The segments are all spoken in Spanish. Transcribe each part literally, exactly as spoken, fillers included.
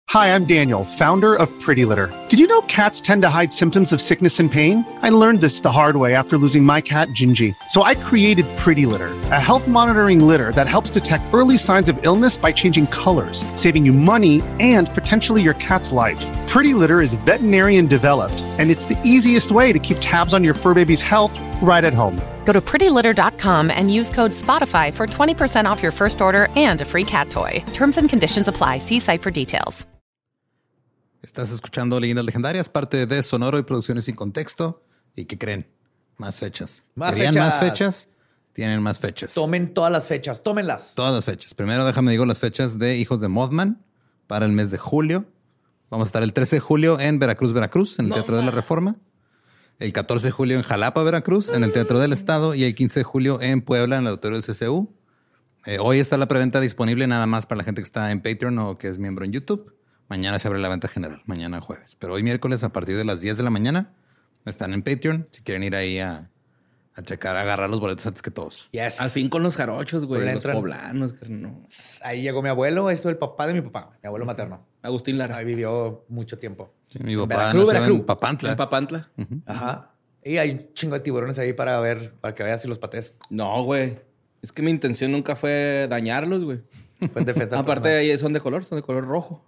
Hi, I'm Daniel, founder of Pretty Litter. Did you know cats tend to hide symptoms of sickness and pain? I learned this the hard way after losing my cat, Gingy. So I created Pretty Litter, a health monitoring litter that helps detect early signs of illness by changing colors, saving you money and potentially your cat's life. Pretty Litter is veterinarian developed, and it's the easiest way to keep tabs on your fur baby's health right at home. Go to pretty litter dot com and use code SPOTIFY for twenty percent off your first order and a free cat toy. Terms and conditions apply. See site for details. Estás escuchando Leyendas Legendarias, parte de Sonoro y Producciones Sin Contexto. ¿Y qué creen? Más fechas. Más ¿Querían fechas. más fechas? Tienen más fechas. Tomen todas las fechas, tómenlas. Todas las fechas. Primero déjame digo las fechas de Hijos de Mothman para el mes de julio. Vamos a estar el trece de julio en Veracruz, Veracruz, en el no, Teatro man. de la Reforma. El catorce de julio en Jalapa, Veracruz, en el Teatro del Estado. Y el quince de julio en Puebla, en el auditorio del C C U. Eh, hoy está la preventa disponible nada más para la gente que está en Patreon o que es miembro en YouTube. Mañana se abre la venta general, mañana jueves. Pero hoy miércoles a partir de las diez de la mañana están en Patreon. Si quieren ir ahí a, a checar, a agarrar los boletos antes que todos. Yes. Al fin con los jarochos, güey. Los entran. poblanos. No. Ahí llegó mi abuelo. Esto es el papá de mi papá. Mi abuelo materno. Agustín Lara. Ahí vivió mucho tiempo. Sí, mi papá nació en Papantla. En Papantla. Uh-huh. Ajá. Y hay un chingo de tiburones ahí para ver, para que veas si los patees. No, güey. Es que mi intención nunca fue dañarlos, güey. Fue en defensa. Aparte, ahí son de color, son de color rojo.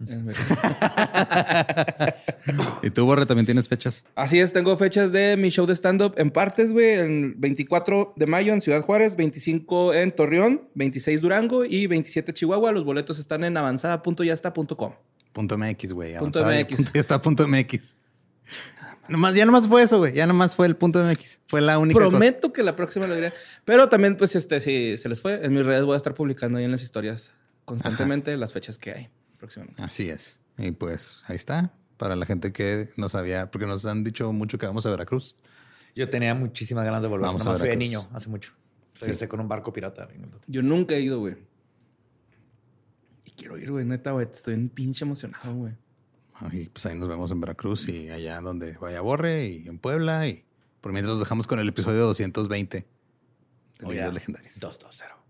¿Y tú, Borre, también tienes fechas? Así es, tengo fechas de mi show de stand-up en partes, güey. El veinticuatro de mayo en Ciudad Juárez, veinticinco en Torreón, veintiséis Durango y veintisiete Chihuahua. Los boletos están en avanzada punto yasta punto com. Punto MX, güey. Punto M X. Punto yasta punto M X. Nomás, ya nomás fue eso, güey. Ya nomás fue el punto M X. Fue la única Prometo cosa. que la próxima lo diré. Pero también, pues, este, si se les fue, en mis redes voy a estar publicando ahí en las historias constantemente Ajá. las fechas que hay próximamente. Así es. Y pues ahí está. Para la gente que no sabía, porque nos han dicho mucho que vamos a Veracruz. Yo tenía muchísimas ganas de volver. Vamos Nomás a fui de Veracruz. niño hace mucho. Regresé sí. con un barco pirata. Yo nunca he ido, güey. Y quiero ir, güey. Neta, güey. Estoy un pinche emocionado, güey. Y pues ahí nos vemos en Veracruz y allá donde vaya Borre y en Puebla. Y por mientras los dejamos con el episodio doscientos veinte de oh, Leyendas Legendarias. doscientos veinte.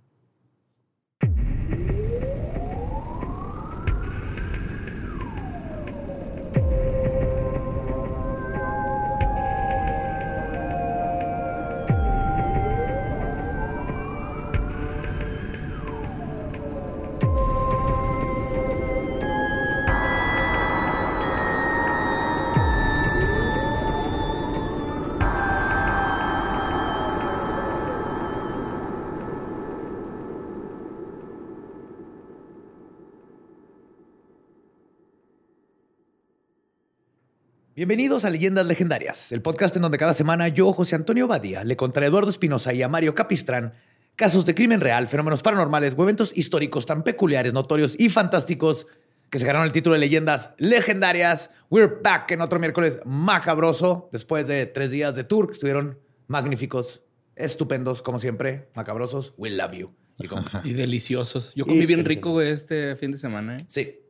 Bienvenidos a Leyendas Legendarias, el podcast en donde cada semana yo, José Antonio Badía, le contaré a Eduardo Espinosa y a Mario Capistrán casos de crimen real, fenómenos paranormales o eventos históricos tan peculiares, notorios y fantásticos que se ganaron el título de Leyendas Legendarias. We're back en otro miércoles macabroso después de tres días de tour que estuvieron magníficos, estupendos, como siempre, macabrosos. We love you. Y, con, y deliciosos. Yo comí y bien deliciosos. rico, güey, este fin de semana. ¿eh? Sí.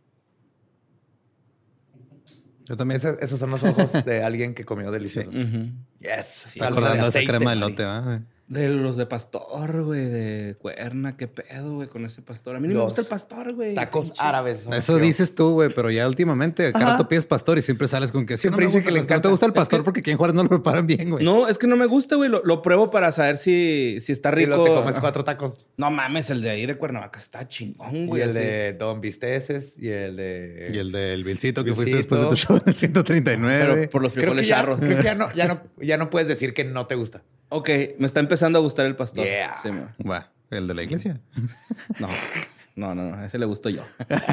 Yo también. Esos, esos son los ojos de alguien que comió delicioso. Sí. Uh-huh. Yes. Sí, acordando de esa crema de elote, ¿verdad? De los de pastor, güey, de cuerna. ¿Qué pedo, güey, con ese pastor? A mí no los me gusta el pastor, güey. Tacos Pinche. árabes. Eso creo. Dices tú, güey, pero ya últimamente cada rato pides pastor y siempre sales con que siempre no dice que le encanta. No te gusta el pastor es que... porque aquí en Juárez no lo preparan bien, güey. No, es que no me gusta, güey. Lo, lo pruebo para saber si, si está rico. Y lo te comes cuatro tacos. No mames, el de ahí de Cuernavaca está chingón, güey. Y el así. de Don Visteces y el de... Y el del Vilcito que Vilcito. fuiste después de tu show del ciento treinta y nueve. Pero por los frijoles creo charros. Ya, creo que ya no, ya, no, ya no puedes decir que no te gusta. Ok, me está empezando a gustar el pastor. Yeah. Sí, Va, ¿el de la iglesia? No, no, no, no. Ese le gustó yo.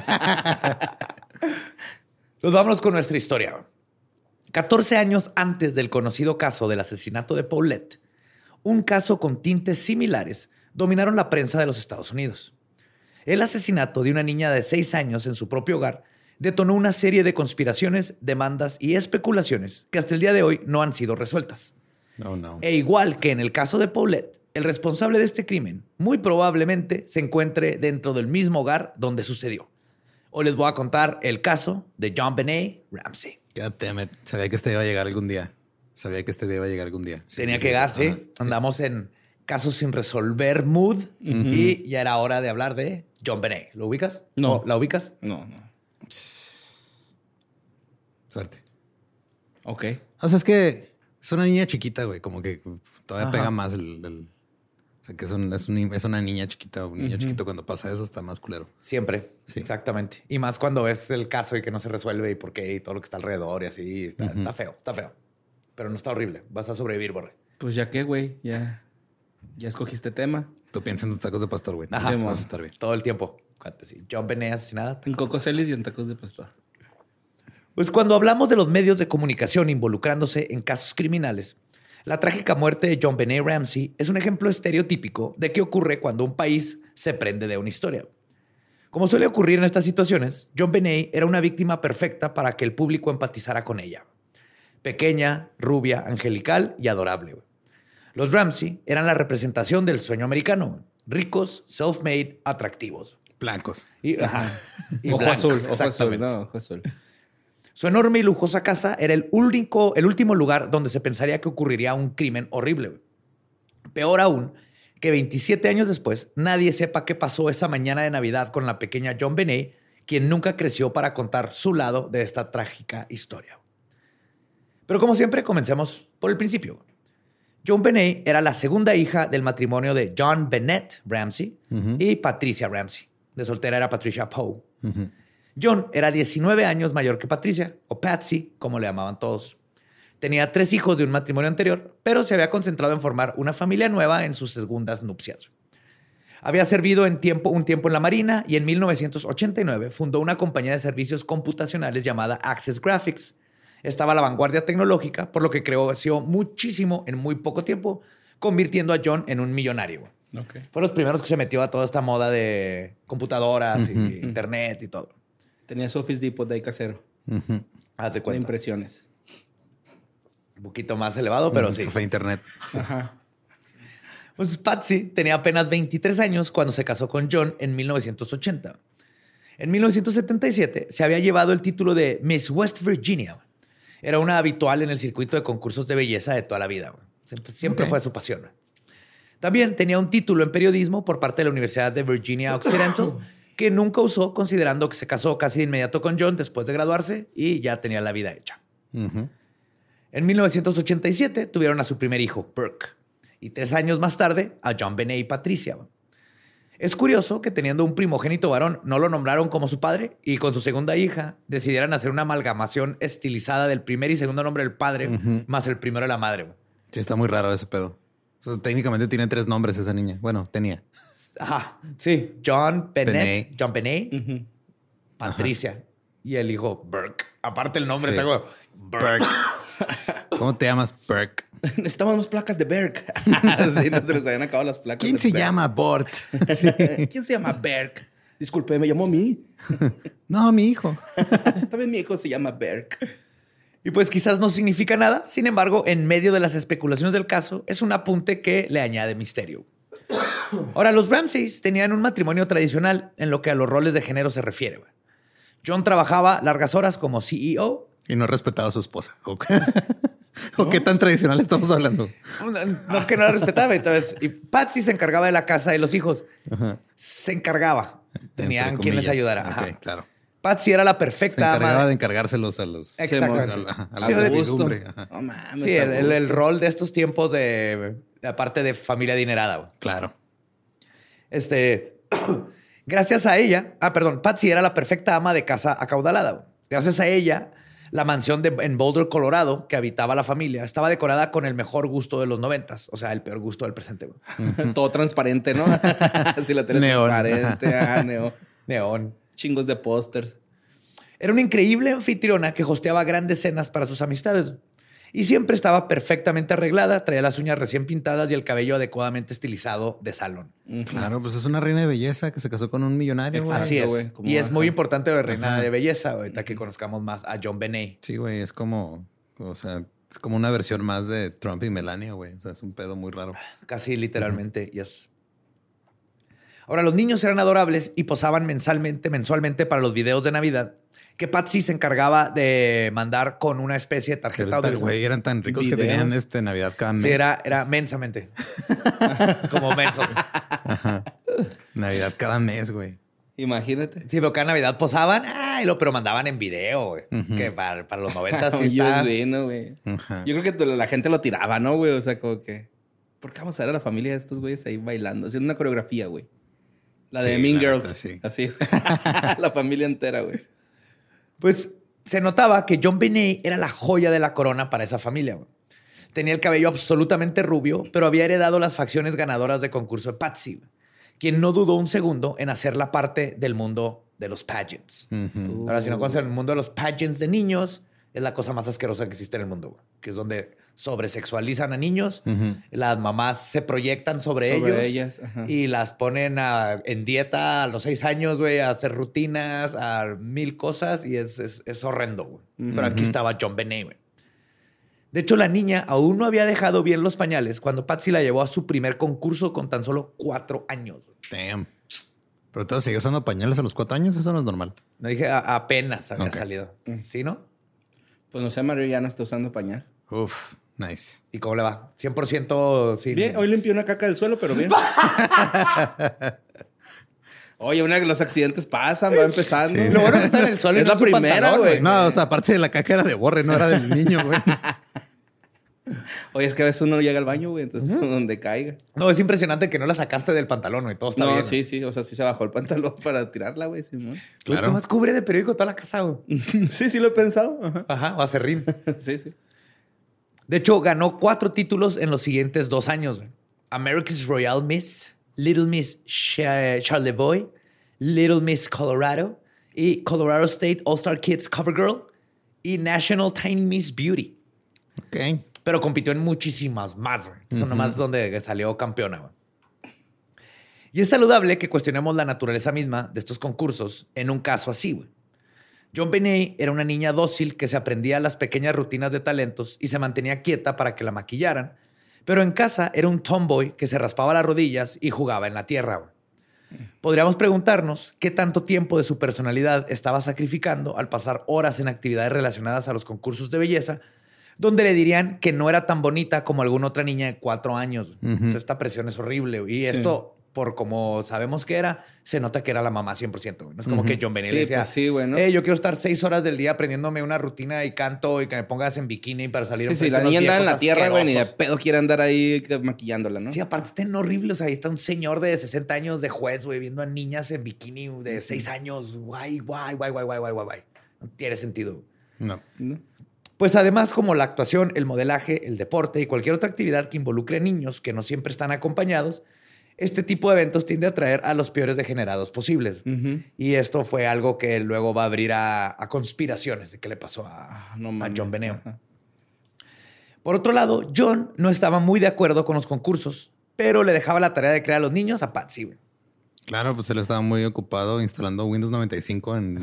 Pues vámonos con nuestra historia. catorce años antes del conocido caso del asesinato de Paulette, un caso con tintes similares dominaron la prensa de los Estados Unidos. El asesinato de una niña de seis años en su propio hogar detonó una serie de conspiraciones, demandas y especulaciones que hasta el día de hoy no han sido resueltas. No, no. E igual que en el caso de Paulette, el responsable de este crimen muy probablemente se encuentre dentro del mismo hogar donde sucedió. Hoy les voy a contar el caso de JonBenet Ramsey. God damn it. Sabía que este iba a llegar algún día. Sabía que este día iba a llegar algún día. Sí, Tenía sí, que llegar, sí. Ajá. Andamos en casos sin resolver mood uh-huh. y ya era hora de hablar de JonBenet. ¿Lo ubicas? No. ¿O ¿La ubicas? No, no. Suerte. Ok. O sea, es que es una niña chiquita, güey. Como que todavía Ajá. pega más el... el- o sea, que es, un- es, un- es una niña chiquita. Un niño chiquito cuando pasa eso está más culero. Siempre. Sí. Exactamente. Y más cuando es el caso y que no se resuelve y por qué y todo lo que está alrededor y así. Está, está feo, está feo. Pero no está horrible. Vas a sobrevivir, Borre. Pues ya que, güey, ya, ya escogiste tema. Tú piensas en tus tacos de pastor, güey. Ajá. Sí, vas a estar bien. Todo el tiempo. Cuéntate, sí. John Benet asesinada. En Coco Celis y en tacos de pastor. Pues cuando hablamos de los medios de comunicación involucrándose en casos criminales, la trágica muerte de John Benet Ramsey es un ejemplo estereotípico de qué ocurre cuando un país se prende de una historia. Como suele ocurrir en estas situaciones, John Benet era una víctima perfecta para que el público empatizara con ella. Pequeña, rubia, angelical y adorable. Los Ramsey eran la representación del sueño americano. Ricos, self-made, atractivos. Blancos. Y, ajá, y Ojo blancos, azul, ojo azul. exactamente. No, ojo azul. Su enorme y lujosa casa era el único, el último lugar donde se pensaría que ocurriría un crimen horrible. Peor aún, que veintisiete años después, nadie sepa qué pasó esa mañana de Navidad con la pequeña John Benet, quien nunca creció para contar su lado de esta trágica historia. Pero como siempre, comencemos por el principio. John Benet era la segunda hija del matrimonio de John Bennett Ramsey y Patricia Ramsey. De soltera era Patricia Poe. Ujú. John era diecinueve años mayor que Patricia, o Patsy, como le llamaban todos. Tenía tres hijos de un matrimonio anterior, pero se había concentrado en formar una familia nueva en sus segundas nupcias. Había servido en tiempo, un tiempo en la Marina y en mil novecientos ochenta y nueve fundó una compañía de servicios computacionales llamada Access Graphics. Estaba a la vanguardia tecnológica, por lo que creció muchísimo en muy poco tiempo, convirtiendo a John en un millonario. Ok. Fue los primeros que se metió a toda esta moda de computadoras y internet y todo. Tenía su Office Depot de ahí casero. Ujú. Haz de De cuenta. impresiones. Un poquito más elevado, pero Un sí. café internet. Ajá. Pues Patsy tenía apenas veintitrés años cuando se casó con John en mil novecientos ochenta. En mil novecientos setenta y siete se había llevado el título de Miss West Virginia. Era una habitual en el circuito de concursos de belleza de toda la vida. Siempre, siempre Ok. fue su pasión. También tenía un título en periodismo por parte de la Universidad de Virginia Occidental que nunca usó, considerando que se casó casi de inmediato con John después de graduarse y ya tenía la vida hecha. Ujú. En mil novecientos ochenta y siete tuvieron a su primer hijo, Burke, y tres años más tarde a John Benet y Patricia. Es curioso que teniendo un primogénito varón no lo nombraron como su padre y con su segunda hija decidieran hacer una amalgamación estilizada del primer y segundo nombre del padre más el primero de la madre. Sí, está muy raro ese pedo. O sea, técnicamente tiene tres nombres esa niña. Bueno, tenía. Ajá, sí, John Bennett, Benet. John Benet, Patricia y el hijo Burke. Aparte el nombre Sí. está como Burke. ¿Cómo te llamas, Burke? Necesitamos más placas de Berg. Sí, no se les habían acabado las placas. ¿Quién de se Berg. llama Bort? ¿Quién se llama Berg? Disculpe, me llamó a mí. No, mi hijo. También mi hijo se llama Berg. Y pues quizás no significa nada. Sin embargo, en medio de las especulaciones del caso, es un apunte que le añade misterio. Ahora, los Ramseys tenían un matrimonio tradicional en lo que a los roles de género se refiere. güey. John trabajaba largas horas como C E O. Y no respetaba a su esposa. ¿O qué, ¿O qué tan tradicional estamos hablando? No es que no la respetaba. Entonces, y Patsy se encargaba de la casa de los hijos. Se encargaba. Tenían Entre quien les comillas. ayudara. Ok, Ajá. claro. Patsy era la Se perfecta ama encargaba de- de encargárselos a los... Exactamente. A la, a la Sí, de servidumbre. Ajá. No mames. Sí, el, el- el gusto. rol de estos tiempos de, de aparte de familia adinerada. güey. Claro. Este, gracias a ella, ah, perdón, Patsy era la perfecta ama de casa acaudalada. güey. Gracias a ella, la mansión de, en Boulder, Colorado, que habitaba la familia, estaba decorada con el mejor gusto de los noventas, o sea, el peor gusto del presente. güey. Todo transparente, ¿no? Así la tele Neón. transparente. Ah, neón. Neón. Chingos de pósters. Era una increíble anfitriona que hosteaba grandes cenas para sus amistades. Y siempre estaba perfectamente arreglada, traía las uñas recién pintadas y el cabello adecuadamente estilizado de salón. Claro, pues es una reina de belleza que se casó con un millonario, güey. Así es. güey, como Y es baja. muy importante la reina Ajá. de belleza, ahorita que conozcamos más a John Benet. Sí, güey, es como... O sea, es como una versión más de Trump y Melania, güey. O sea, es un pedo muy raro. Casi literalmente, yes. Ahora, los niños eran adorables y posaban mensalmente, mensualmente para los videos de Navidad que Patsy se encargaba de mandar con una especie de tarjeta. Pero, de- güey, eran tan ricos que Videos. tenían este Navidad cada mes. Sí, era, era mensamente. Como mensos. Navidad cada mes, güey. Imagínate. Sí, pero cada Navidad posaban, ah, y lo, pero mandaban en video, güey. Uh-huh. Que para, para los noventas sí está... Bueno, güey. Uh-huh. Yo creo que la gente lo tiraba, ¿no, güey? O sea, como que... ¿Por qué vamos a ver a la familia de estos güeyes ahí bailando? Haciendo una coreografía, güey. La de sí, Mean Girls. Neta, sí. Así. La familia entera, güey. Pues se notaba que JonBenét era la joya de la corona para esa familia, güey. Tenía el cabello absolutamente rubio, pero había heredado las facciones ganadoras de concurso de Patsy, güey, quien no dudó un segundo en hacerla parte del mundo de los pageants. Uh-huh. Ahora, si no conoces el mundo de los pageants de niños, es la cosa más asquerosa que existe en el mundo, güey, que es donde sobresexualizan a niños, uh-huh. las mamás se proyectan sobre, sobre ellos ellas, y las ponen a, en dieta a los seis años, güey, a hacer rutinas, a mil cosas, y es, es, es horrendo, güey. Uh-huh. Pero aquí estaba JonBenét, güey. De hecho, la niña aún no había dejado bien los pañales cuando Patsy la llevó a su primer concurso con tan solo cuatro años. Damn. Pero entonces siguió usando pañales a los cuatro años. Eso no es normal. No dije, a, apenas había okay. salido. ¿Sí, no? Pues no sé, Mario ya no está usando pañal. Uf, nice. ¿Y cómo le va? cien por ciento sin... Bien, hoy limpió una caca del suelo, pero bien. Oye, una de los accidentes pasan, va empezando. Sí. Lo bueno que está en el suelo. Es la primera, güey. No, o sea, aparte de la caca era de Borre, no era del niño, güey. Oye, es que a veces uno llega al baño, güey, entonces uh-huh. donde caiga. No, es impresionante que no la sacaste del pantalón, güey. Todo está no, bien. No, sí, sí. O sea, sí se bajó el pantalón para tirarla, güey. Sí, ¿no? Claro. Más cubre de periódico toda la casa, güey. Sí, sí lo he pensado. Ajá, Ajá o acerrín. Sí, sí. De hecho, ganó cuatro títulos en los siguientes dos años, güey. America's Royal Miss, Little Miss Ch- Charlevoix, Little Miss Colorado y Colorado State All-Star Kids Cover Girl y National Tiny Miss Beauty. Ok. Pero compitió en muchísimas más, güey. Son uh-huh. nomás donde salió campeona, güey. Y es saludable que cuestionemos la naturaleza misma de estos concursos en un caso así, güey. JonBenét era una niña dócil que se aprendía las pequeñas rutinas de talentos y se mantenía quieta para que la maquillaran. Pero en casa era un tomboy que se raspaba las rodillas y jugaba en la tierra, güey. Podríamos preguntarnos qué tanto tiempo de su personalidad estaba sacrificando al pasar horas en actividades relacionadas a los concursos de belleza, donde le dirían que no era tan bonita como alguna otra niña de cuatro años. Uh-huh. O sea, esta presión es horrible. Y sí. esto, por como sabemos que era, se nota que era la mamá cien por ciento. No es como uh-huh. que JonBenét sí, le decía, pues sí, bueno. hey, yo quiero estar seis horas del día aprendiéndome una rutina y canto y que me pongas en bikini para salir. Sí, sí, la niña anda en la tierra, güey, ni de pedo quiere andar ahí maquillándola, ¿no? Sí, aparte está horrible. O sea, ahí está un señor de sesenta años de juez, güey, viendo a niñas en bikini de seis años. Guay, guay, guay, guay, guay, guay, guay. No tiene sentido. No. No. Pues además, como la actuación, el modelaje, el deporte y cualquier otra actividad que involucre a niños que no siempre están acompañados, este tipo de eventos tiende a atraer a los peores degenerados posibles. Uh-huh. Y esto fue algo que luego va a abrir a, a conspiraciones de qué le pasó a, ah, no, a JonBenét. Uh-huh. Por otro lado, John no estaba muy de acuerdo con los concursos, pero le dejaba la tarea de crear a los niños a Patsy. Claro, pues él estaba muy ocupado instalando Windows noventa y cinco en,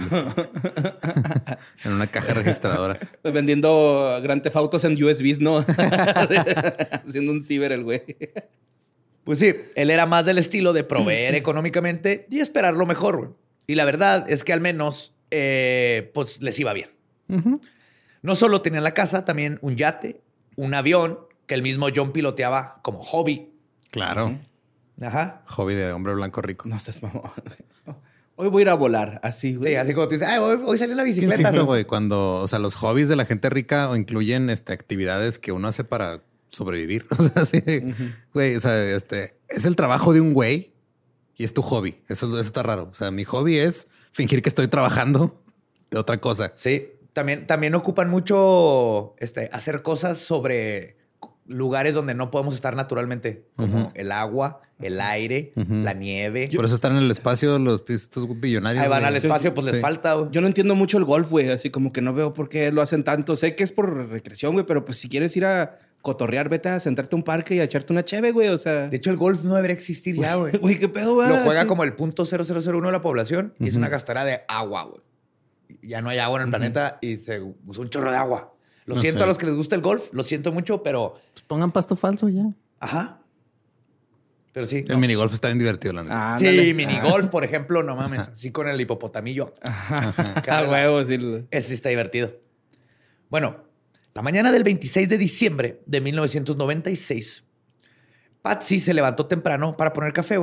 en una caja registradora. Vendiendo Grand Theft Autos en U S Bs, ¿no? Haciendo un ciber el güey. Pues sí, él era más del estilo de proveer económicamente y esperar lo mejor, güey. Y la verdad es que al menos eh, pues les iba bien. Uh-huh. No solo tenían la casa, también un yate, un avión que el mismo John piloteaba como hobby. Claro. Uh-huh. Ajá. Hobby de hombre blanco rico. No seas mamón. Hoy voy a ir a volar, así, güey. Sí, así como tú dices, hoy, hoy salí en la bicicleta. Insisto, güey, cuando, o sea, los hobbies de la gente rica o incluyen este, actividades que uno hace para sobrevivir. O sea, sí, güey, uh-huh. o sea, este, es el trabajo de un güey y es tu hobby. Eso, eso está raro. O sea, mi hobby es fingir que estoy trabajando de otra cosa. Sí, también, también ocupan mucho este, hacer cosas sobre lugares donde no podemos estar naturalmente, como uh-huh. el agua, el aire, uh-huh. la nieve. Por eso están en el espacio los estos billonarios. Ahí van güey. al espacio, pues sí. les falta. Güey. Yo no entiendo mucho el golf, güey. Así como que no veo por qué lo hacen tanto. Sé que es por recreación, güey, pero pues si quieres ir a cotorrear, vete a sentarte a un parque y a echarte una cheve, güey. O sea... De hecho, el golf no debería existir ya, güey. Güey, ¿qué pedo, güey? Lo juega sí. como el punto cero cero cero uno de la población y uh-huh. es una gastadera de agua, güey. Ya no hay agua en el uh-huh. planeta y se usa un chorro de agua. Lo no siento sé. A los que les gusta el golf, lo siento mucho, pero... Pues pongan pasto falso ya. Ajá. Pero sí. El no. minigolf está bien divertido, la neta. Ah, sí, dale. minigolf, por ejemplo, no mames. Así con el hipopotamillo. Ah, huevo, sí. Ese sí está divertido. Bueno, la mañana del veintiséis de diciembre de mil novecientos noventa y seis, Patsy se levantó temprano para poner café, güey.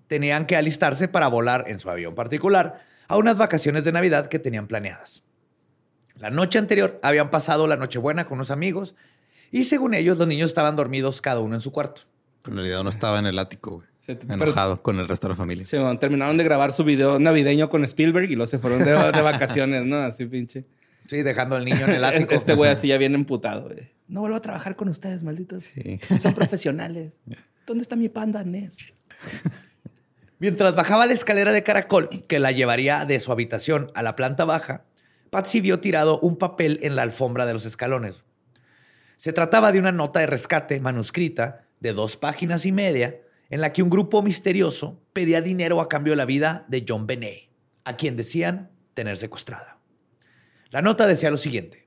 tenían que alistarse para volar en su avión particular a unas vacaciones de Navidad que tenían planeadas. La noche anterior habían pasado la Nochebuena con unos amigos y según ellos los niños estaban dormidos cada uno en su cuarto. En realidad uno estaba en el ático, güey. Enojado pero, con el resto de la familia. Sí, bueno, terminaron de grabar su video navideño con Spielberg y luego se fueron de, de vacaciones, ¿no? Así pinche. Sí, dejando al niño en el ático. Este güey así ya viene emputado. Güey. No vuelvo a trabajar con ustedes, malditos. Sí. Son profesionales. ¿Dónde está mi panda, Ness? Mientras bajaba la escalera de caracol que la llevaría de su habitación a la planta baja, Patsy vio tirado un papel en la alfombra de los escalones. Se trataba de una nota de rescate manuscrita de dos páginas y media en la que un grupo misterioso pedía dinero a cambio de la vida de John Benet, a quien decían tener secuestrada. La nota decía lo siguiente.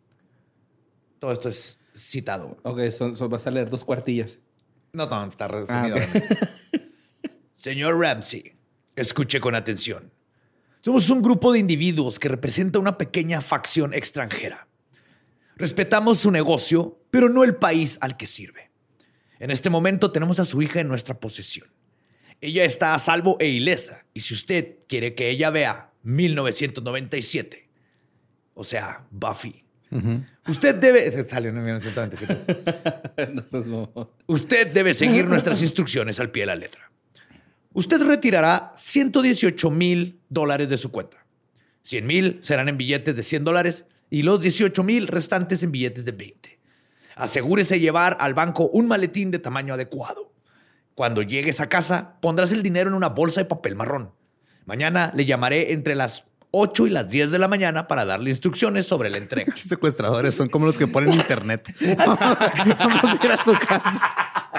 Todo esto es citado. Ok, son, son, vas a leer dos cuartillas. No, no, está resumido. Ah, okay. Señor Ramsey, escuche con atención. Somos un grupo de individuos que representa una pequeña facción extranjera. Respetamos su negocio, pero no el país al que sirve. En este momento tenemos a su hija en nuestra posesión. Ella está a salvo e ilesa. Y si usted quiere que ella vea mil novecientos noventa y siete, o sea, Buffy, uh-huh. usted debe... Salió en mil novecientos noventa y siete. No seas bobo. Usted debe seguir nuestras instrucciones al pie de la letra. Usted retirará ciento dieciocho mil dólares de su cuenta. cien mil serán en billetes de cien dólares y los dieciocho mil restantes en billetes de veinte. Asegúrese llevar al banco un maletín de tamaño adecuado. Cuando llegues a casa, pondrás el dinero en una bolsa de papel marrón. Mañana le llamaré entre las ocho y las diez de la mañana para darle instrucciones sobre la entrega. Los secuestradores son como los que ponen internet. Vamos a ir a su casa.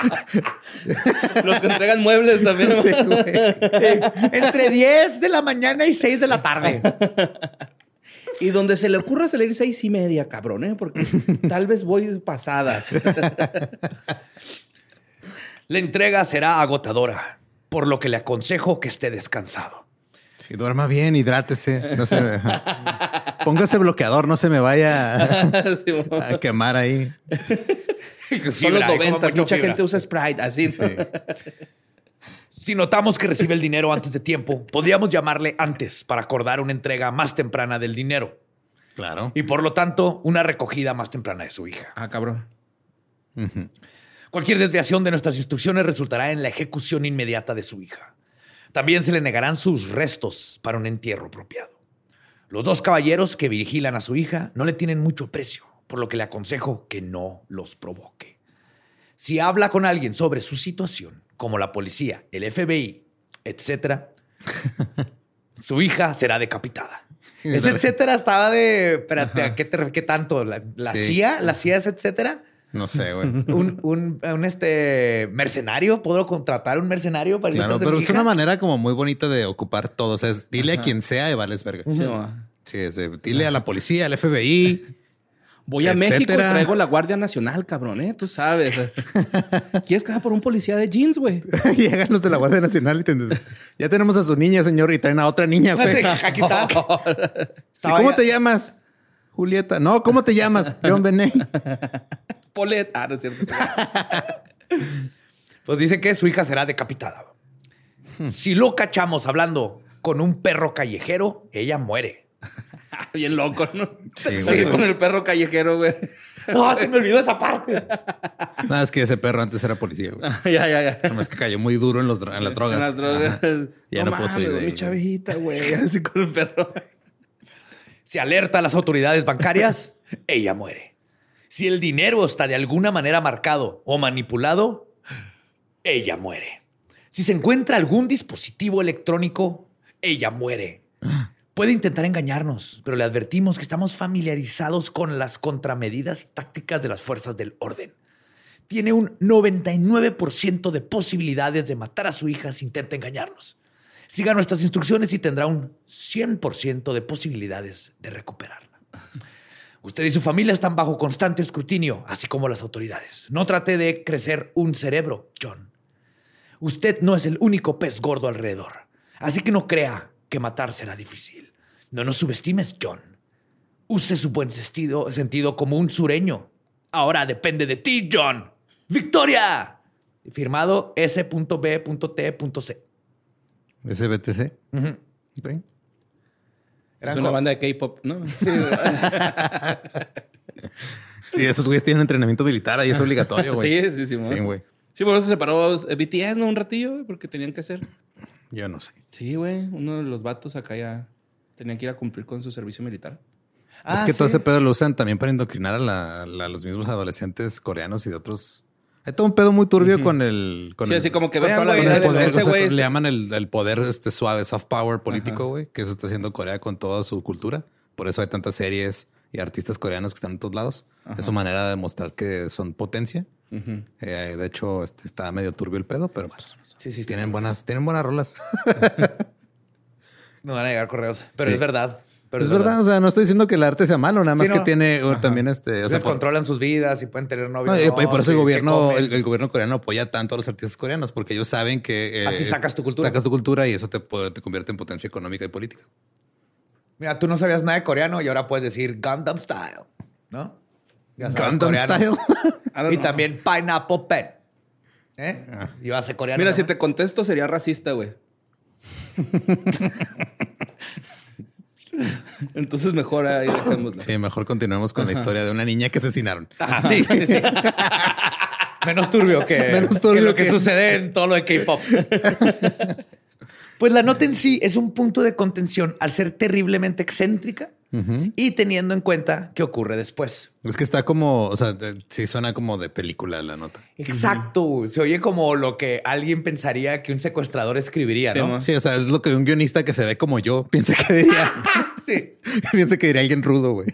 Los que entregan muebles también. Sí, güey. Entre diez de la mañana y seis de la tarde. Y donde se le ocurra salir seis y media, cabrón, ¿eh? Porque tal vez voy pasadas. La entrega será agotadora, por lo que le aconsejo que esté descansado. Sí, duerma bien, hidrátese. No se, póngase bloqueador, no se me vaya a, sí, a quemar ahí. Son los noventas, mucha fibra. Gente usa Sprite, así. Sí. Si notamos que recibe el dinero antes de tiempo, podríamos llamarle antes para acordar una entrega más temprana del dinero. Claro. Y por lo tanto, una recogida más temprana de su hija. Ah, cabrón. Uh-huh. Cualquier desviación de nuestras instrucciones resultará en la ejecución inmediata de su hija. También se le negarán sus restos para un entierro apropiado. Los dos caballeros que vigilan a su hija no le tienen mucho precio, por lo que le aconsejo que no los provoque. Si habla con alguien sobre su situación, como la policía, el F B I, etcétera, su hija será decapitada. Ese etcétera estaba de... Espérate, ¿a qué, te, ¿qué tanto? ¿La, la sí. C I A? ¿La C I A es etcétera? No sé, güey. Un, un, un este mercenario. ¿Puedo contratar un mercenario para claro, pero es hija? Una manera como muy bonita de ocupar todo. O sea, es, dile Ajá. a quien sea y vales verga. Sí, sí es, dile a la policía, al F B I. Voy a etcétera. México y traigo la Guardia Nacional, cabrón, ¿eh? Tú sabes. ¿Quieres cagar por un policía de jeans, güey? Llegan los de la Guardia Nacional y te... Ya tenemos a su niña, señor, y traen a otra niña, güey. Aquí está. ¿Sí, ¿Cómo te llamas? Julieta. No, ¿cómo te llamas? John Benet. Polet. Ah, no es cierto. Pues dice que su hija será decapitada. Hmm. Si lo cachamos hablando con un perro callejero, ella muere. Bien loco, ¿no? Sí, sí, con el perro callejero, güey. No, se me olvidó esa parte. Nada, es que ese perro antes era policía, güey. ya, ya, ya. Nada más que cayó muy duro en, los, en las drogas. En las drogas. Ajá. Ya no, no puedo salir de ahí. Mi chavita, güey. Así con el perro. Si alerta a las autoridades bancarias, ella muere. Si el dinero está de alguna manera marcado o manipulado, ella muere. Si se encuentra algún dispositivo electrónico, ella muere. Puede intentar engañarnos, pero le advertimos que estamos familiarizados con las contramedidas y tácticas de las fuerzas del orden. Tiene un noventa y nueve por ciento de posibilidades de matar a su hija si intenta engañarnos. Siga nuestras instrucciones y tendrá un cien por ciento de posibilidades de recuperarla. Usted y su familia están bajo constante escrutinio, así como las autoridades. No trate de crecer un cerebro, John. Usted no es el único pez gordo alrededor, así que no crea que matar será difícil. No nos subestimes, John. Use su buen sentido, sentido como un sureño. Ahora depende de ti, John. ¡Victoria! Firmado S B T C. S B T C. Uh-huh. ¿Sí? Es una banda de K-pop, ¿no? Sí. Y esos güeyes tienen entrenamiento militar ahí, es obligatorio, güey. Sí, sí, sí. Sí, güey. Sí, por eso se separó B T S, ¿no? Un ratillo, güey, porque tenían que hacer. Yo no sé. Sí, güey. Uno de los vatos acá ya tenía que ir a cumplir con su servicio militar. Ah, es que sí. Todo ese pedo lo usan también para indoctrinar a, la, a los mismos adolescentes coreanos y de otros. Hay todo un pedo muy turbio uh-huh. con el... Con sí, el, así como que vean, güey. El poder, ese o sea, le llaman el, el poder este suave, soft power político, güey. Que eso está haciendo Corea con toda su cultura. Por eso hay tantas series y artistas coreanos que están en todos lados. Uh-huh. Es su manera de demostrar que son potencia. Uh-huh. Eh, de hecho, este, está medio turbio el pedo, pero pues sí, sí, tienen, buenas, tienen buenas rolas. No van a llegar correos, pero sí. es verdad. Pero es, es verdad. verdad, o sea, no estoy diciendo que el arte sea malo, nada más sí, no. que tiene Ajá. también este... O sea, controlan sus vidas y pueden tener novios. No, y, y por eso el gobierno, el, el gobierno coreano apoya tanto a los artistas coreanos, porque ellos saben que... Eh, Así sacas tu cultura. Sacas tu cultura y eso te, te convierte en potencia económica y política. Mira, tú no sabías nada de coreano y ahora puedes decir Gundam Style, ¿no? Gundam Style. Y también Pineapple Pen. ¿Eh? Ah. Yo hace coreano. Mira, ¿no? si te contesto sería racista, güey. Entonces mejor ahí dejémosla. Sí, mejor continuemos con Ajá. la historia de una niña que asesinaron. Ajá, sí, sí, sí. Menos turbio que, Menos turbio que lo que, que sucede en todo lo de K-pop. Pues la nota en sí es un punto de contención al ser terriblemente excéntrica uh-huh. y teniendo en cuenta qué ocurre después. Es que está como, o sea, de, sí suena como de película la nota. Exacto. Uh-huh. Se oye como lo que alguien pensaría que un secuestrador escribiría, sí, ¿no? ¿no? Sí, o sea, es lo que un guionista que se ve como yo piensa que diría. Sí. Piensa que diría alguien rudo, güey.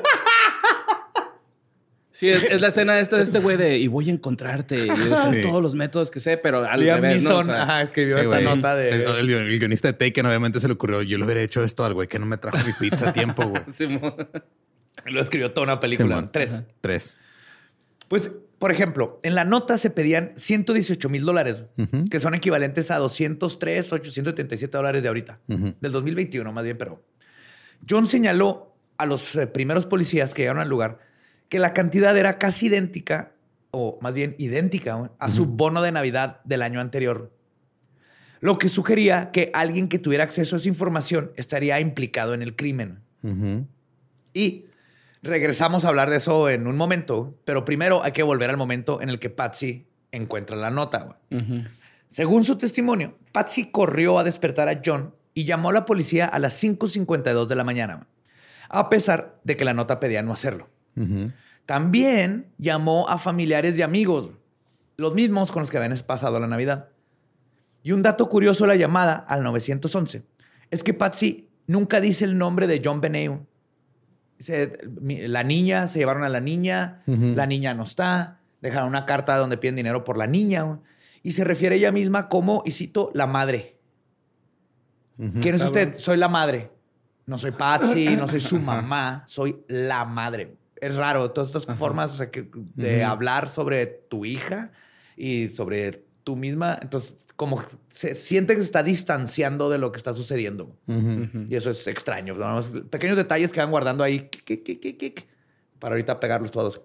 Sí, es, es la escena esta de este güey de y voy a encontrarte y son sí. todos los métodos que sé, pero al Liam revés, Neeson, ¿no? O sea, ajá, escribió sí, esta güey. nota de... El, el, el guionista de Taken obviamente se le ocurrió, yo le hubiera hecho esto al güey que no me trajo mi pizza a tiempo, güey. Sí, lo escribió toda una película. Sí, Tres. Ajá. Tres. Pues, por ejemplo, en la nota se pedían ciento dieciocho mil dólares, uh-huh. que son equivalentes a doscientos tres, ochocientos setenta y siete dólares de ahorita, uh-huh. del dos mil veintiuno más bien, pero... John señaló a los eh, primeros policías que llegaron al lugar que la cantidad era casi idéntica, o más bien idéntica, ¿no? a uh-huh. su bono de Navidad del año anterior. Lo que sugería que alguien que tuviera acceso a esa información estaría implicado en el crimen. Uh-huh. Y regresamos a hablar de eso en un momento, pero primero hay que volver al momento en el que Patsy encuentra la nota. Uh-huh. Según su testimonio, Patsy corrió a despertar a John y llamó a la policía a las cinco cincuenta y dos de la mañana, a pesar de que la nota pedía no hacerlo. Uh-huh. También llamó a familiares y amigos, los mismos con los que habían pasado la Navidad. Y un dato curioso de la llamada al nueve once es que Patsy nunca dice el nombre de John Benet. Dice, la niña, se llevaron a la niña, uh-huh. la niña no está, dejaron una carta donde piden dinero por la niña y se refiere a ella misma como, y cito, la madre. Uh-huh. ¿Quién es usted? Soy la madre. No soy Patsy, no soy su mamá, soy la madre. Es raro, todas estas Ajá. formas o sea, que, de uh-huh. hablar sobre tu hija y sobre tú misma. Entonces, como se siente que se está distanciando de lo que está sucediendo. Uh-huh. Y eso es extraño. ¿No? Pequeños detalles que van guardando ahí kik, kik, kik, kik, para ahorita pegarlos todos.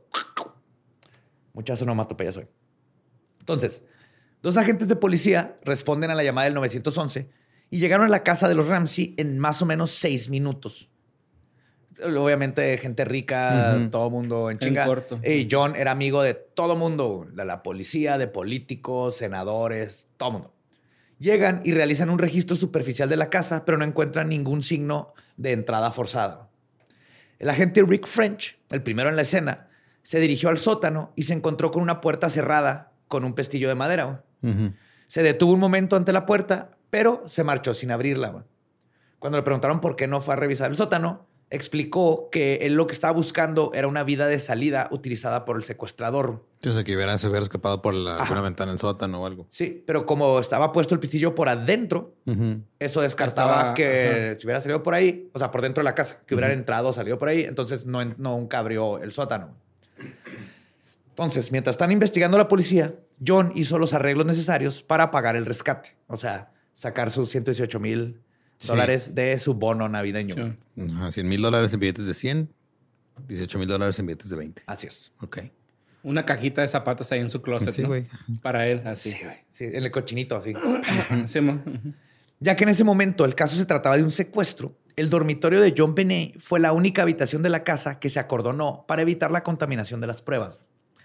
Muchas onomatopeyas hoy. Entonces, dos agentes de policía responden a la llamada del nueve once y llegaron a la casa de los Ramsey en más o menos seis minutos. Obviamente, gente rica, uh-huh. todo mundo en chinga. En corto. Y John era amigo de todo mundo, de la policía, de políticos, senadores, todo mundo. Llegan y realizan un registro superficial de la casa, pero no encuentran ningún signo de entrada forzada. El agente Rick French, el primero en la escena, se dirigió al sótano y se encontró con una puerta cerrada con un pestillo de madera. Uh-huh. Se detuvo un momento ante la puerta, pero se marchó sin abrirla. Cuando le preguntaron por qué no fue a revisar el sótano, explicó que él lo que estaba buscando era una vida de salida utilizada por el secuestrador. O sea, que hubiera, se hubiera escapado por la, una ventana del sótano o algo. Sí, pero como estaba puesto el pistillo por adentro, uh-huh. eso descartaba estaba, que ajá. si hubiera salido por ahí, o sea, por dentro de la casa, que hubiera uh-huh. entrado o salido por ahí, entonces no, no nunca abrió el sótano. Entonces, mientras están investigando la policía, John hizo los arreglos necesarios para pagar el rescate. O sea, sacar sus ciento dieciocho mil sí. dólares de su bono navideño. Sí. Uh, cien mil dólares en billetes de cien, dieciocho mil dólares en billetes de veinte. Así es. Ok. Una cajita de zapatos ahí en su closet, sí, ¿no? güey. Para él, así. Sí, güey. Sí, en el cochinito, así. sí, mo. Ya que en ese momento el caso se trataba de un secuestro, el dormitorio de John Benet fue la única habitación de la casa que se acordonó para evitar la contaminación de las pruebas.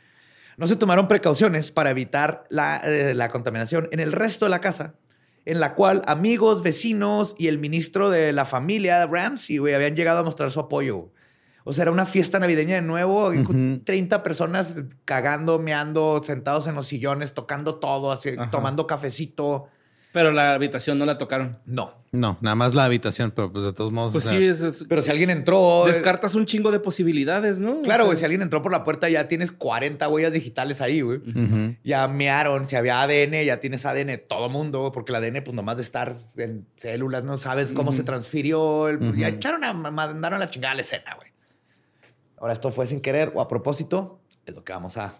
No se tomaron precauciones para evitar la, eh, la contaminación en el resto de la casa, en la cual amigos, vecinos y el ministro de la familia, Ramsey, güey, habían llegado a mostrar su apoyo. O sea, era una fiesta navideña de nuevo, uh-huh. con treinta personas cagando, meando, sentados en los sillones, tocando todo, así, tomando cafecito. Pero la habitación no la tocaron. No. No, nada más la habitación, pero pues de todos modos. Pues o sea, sí, es, es, pero si alguien entró. Descartas un chingo de posibilidades, ¿no? Claro, güey. O sea, Si alguien entró por la puerta, ya tienes cuarenta huellas digitales ahí, güey. uh-huh. Ya mearon. Si había A D N, ya tienes A D N de todo mundo, güey, porque el A D N, pues nomás de estar en células, no sabes cómo uh-huh. se transfirió. El, uh-huh. Ya echaron a mandaron a la chingada la escena, güey. Ahora, esto fue sin querer o a propósito, es lo que vamos a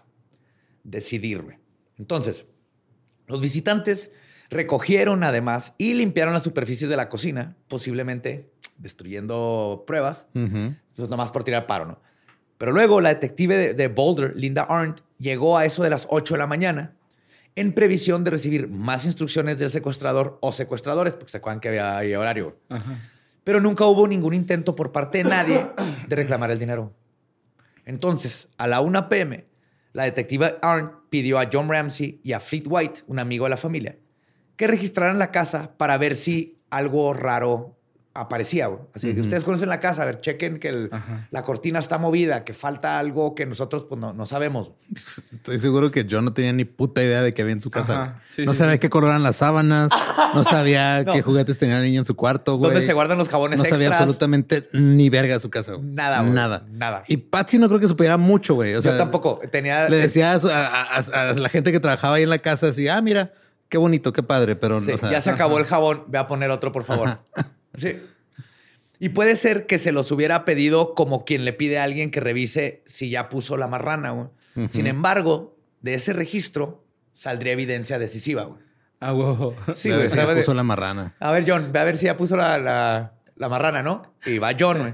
decidir, güey. Entonces, los visitantes recogieron además y limpiaron las superficies de la cocina, posiblemente destruyendo pruebas, uh-huh. pues nomás por tirar paro, ¿no? Pero luego la detective de, de Boulder, Linda Arndt, llegó a eso de las ocho de la mañana en previsión de recibir más instrucciones del secuestrador o secuestradores, porque se acuerdan que había, había horario. Uh-huh. Pero nunca hubo ningún intento por parte de nadie de reclamar el dinero. Entonces, a la una p m, la detective Arndt pidió a John Ramsey y a Fleet White, un amigo de la familia, que registraran la casa para ver si algo raro aparecía. Güey. Así uh-huh. que ustedes conocen la casa, a ver, chequen que el, uh-huh. la cortina está movida, que falta algo que nosotros pues, no, no sabemos. Estoy seguro que John no tenía ni puta idea de qué había en su casa. Sí, no sí, sabía sí. qué color eran las sábanas, no sabía no. qué juguetes tenía el niño en su cuarto, güey. ¿Dónde se guardan los jabones No extras? sabía absolutamente ni verga de su casa, güey. Nada, güey. Nada. Nada. Y Patsy no creo que supiera mucho, güey. O sea, yo tampoco. Tenía... Le decía a, a, a, a la gente que trabajaba ahí en la casa así, ah, mira, qué bonito, qué padre, pero... Sí, o sea, ya se acabó el jabón, ve a poner otro, por favor. Sí. Y puede ser que se los hubiera pedido como quien le pide a alguien que revise si ya puso la marrana, güey. Uh-huh. Sin embargo, de ese registro saldría evidencia decisiva, güey. Ah, wow. Sí, güey. Si ya puso la marrana. A ver, John, ve a ver si ya puso la, la, la marrana, ¿no? Y va John, güey.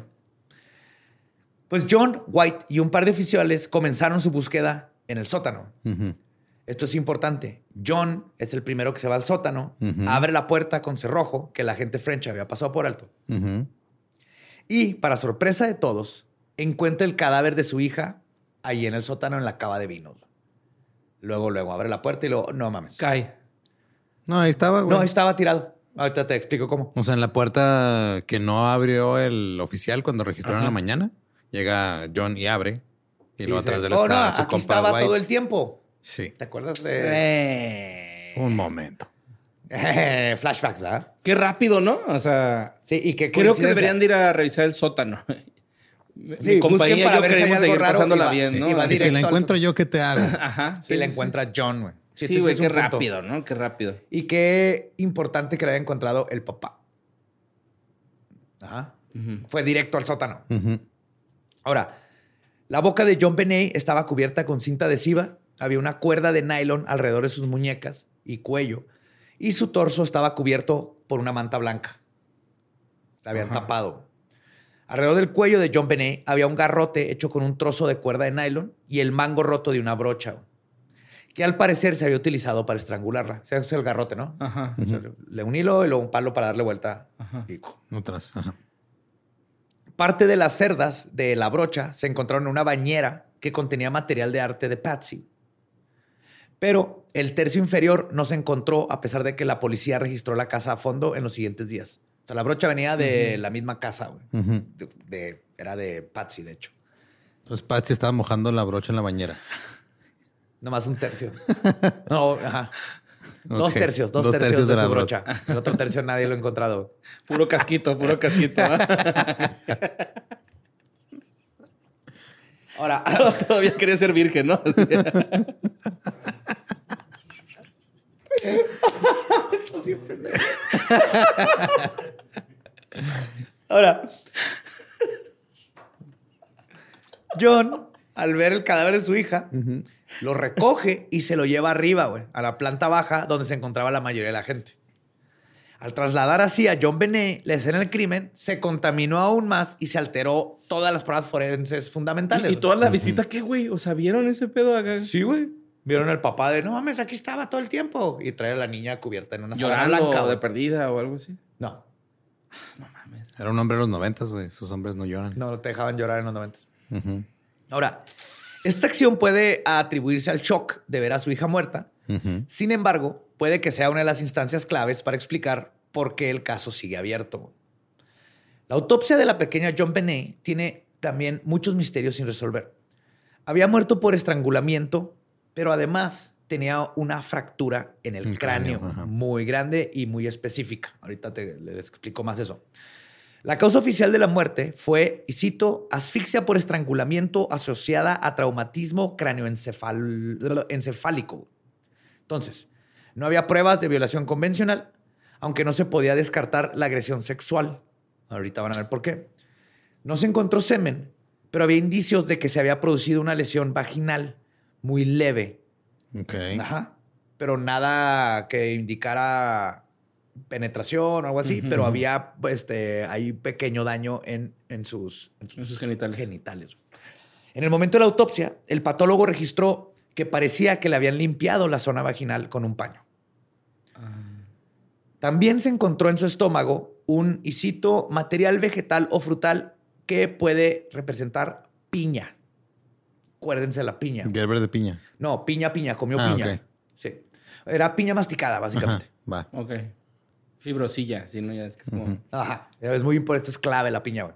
Pues John, White y un par de oficiales comenzaron su búsqueda en el sótano. Uh-huh. Esto es importante. John es el primero que se va al sótano, uh-huh. abre la puerta con cerrojo que el agente French había pasado por alto. Uh-huh. Y, para sorpresa de todos, encuentra el cadáver de su hija ahí en el sótano en la cava de vinos. Luego, luego abre la puerta y luego, no mames. Cae. No, ahí estaba, güey. No, ahí estaba tirado. Ahorita te explico cómo. O sea, en la puerta que no abrió el oficial cuando registraron en la mañana, llega John y abre. Y, y luego dice, atrás de él oh, está no, su aquí compa estaba White. todo el tiempo. Sí. ¿Te acuerdas de...? Eh... Un momento. Flashbacks, ¿verdad? Qué rápido, ¿no? O sea... Sí, y que creo que deberían de ir a revisar el sótano. Sí, mi compañía para yo ver si queremos hay algo seguir raro pasándola y va, bien, sí, ¿no? y va Y si la encuentro al... yo, ¿qué te hago? Ajá. Sí, y la sí, encuentra sí. John, güey. Sí, sí güey, es qué punto. rápido, ¿no? Qué rápido. Y qué importante que le haya encontrado el papá. Ajá. Uh-huh. Fue directo al sótano. Uh-huh. Ahora, la boca de John Benet estaba cubierta con cinta adhesiva. Había una cuerda de nylon alrededor de sus muñecas y cuello. Y su torso estaba cubierto por una manta blanca. La habían Ajá. tapado. Alrededor del cuello de John Benet había un garrote hecho con un trozo de cuerda de nylon y el mango roto de una brocha, que al parecer se había utilizado para estrangularla. O sea, es el garrote, ¿no? Ajá. O sea, le un hilo y luego un palo para darle vuelta. Ajá. Y otras. Ajá. Parte de las cerdas de la brocha se encontraron en una bañera que contenía material de arte de Patsy. Pero el tercio inferior no se encontró a pesar de que la policía registró la casa a fondo en los siguientes días. O sea, la brocha venía de uh-huh. la misma casa, güey. Uh-huh. De, de, era de Patsy, de hecho. Entonces Patsy estaba mojando la brocha en la bañera. Nomás un tercio. No, ajá. Okay. Dos tercios, dos, dos tercios, tercios de, de su brocha. brocha. El otro tercio nadie lo ha encontrado. Puro casquito, puro casquito. Ahora, todavía quería ser virgen, ¿no? Ahora, John, al ver el cadáver de su hija, uh-huh. lo recoge y se lo lleva arriba, güey, a la planta baja donde se encontraba la mayoría de la gente. Al trasladar así a John Benet, la escena del crimen se contaminó aún más y se alteró todas las pruebas forenses fundamentales. ¿Y, y toda la visita qué, güey? O sea, ¿vieron ese pedo acá? Sí, güey. vieron al papá de, no mames, aquí estaba todo el tiempo. Y trae a la niña cubierta en una sábana Llorando blanca. de perdida o algo así. No. No mames. Era un hombre de los noventas, güey. Esos hombres no lloran. No, no te dejaban llorar en los noventas. Uh-huh. Ahora, esta acción puede atribuirse al shock de ver a su hija muerta. Uh-huh. Sin embargo, puede que sea una de las instancias claves para explicar por qué el caso sigue abierto. La autopsia de la pequeña JonBenét tiene también muchos misterios sin resolver. Había muerto por estrangulamiento, pero además tenía una fractura en el, el cráneo, cráneo muy grande y muy específica. Ahorita te, les explico más eso. La causa oficial de la muerte fue, y cito, asfixia por estrangulamiento asociada a traumatismo cráneoencefálico. Entonces, no había pruebas de violación convencional, aunque no se podía descartar la agresión sexual. Ahorita van a ver por qué. No se encontró semen, pero había indicios de que se había producido una lesión vaginal muy leve. Ok. Ajá. Pero nada que indicara penetración o algo así, uh-huh. pero había este, ahí pequeño daño en, en, sus, en, sus, en sus genitales. genitales. En el momento de la autopsia, el patólogo registró que parecía que le habían limpiado la zona vaginal con un paño. Uh. También se encontró en su estómago un, y cito, material vegetal o frutal que puede representar piña. Acuérdense la piña. Gerber de piña. No, piña, piña. Comió ah, piña. Okay. Sí. Era piña masticada, básicamente. Ajá, va. Ok. Fibrosilla, si no, ya es que es como... Uh-huh. Ajá. Es muy importante. Esto es clave, la piña, güey.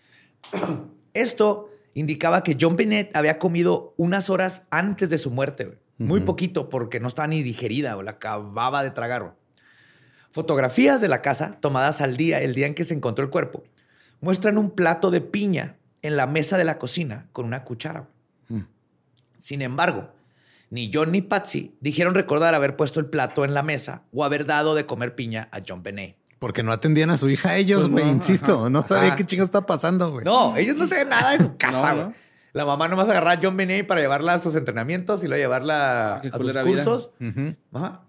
Esto indicaba que JonBenét había comido unas horas antes de su muerte, güey. Uh-huh. Muy poquito, porque no estaba ni digerida, o la acababa de tragar, güey. Fotografías de la casa, tomadas al día, el día en que se encontró el cuerpo, muestran un plato de piña en la mesa de la cocina con una cuchara. Mm. Sin embargo, ni John ni Patsy dijeron recordar haber puesto el plato en la mesa o haber dado de comer piña a JonBenét. Porque no atendían a su hija ellos, güey, pues no, insisto. Ajá, no sabía ajá. qué chingo está pasando, güey. No, ellos no sabían nada de su casa, güey. no, no. La mamá nomás agarraba a JonBenét para llevarla a sus entrenamientos y luego llevarla a sus cursos. Uh-huh. Ajá.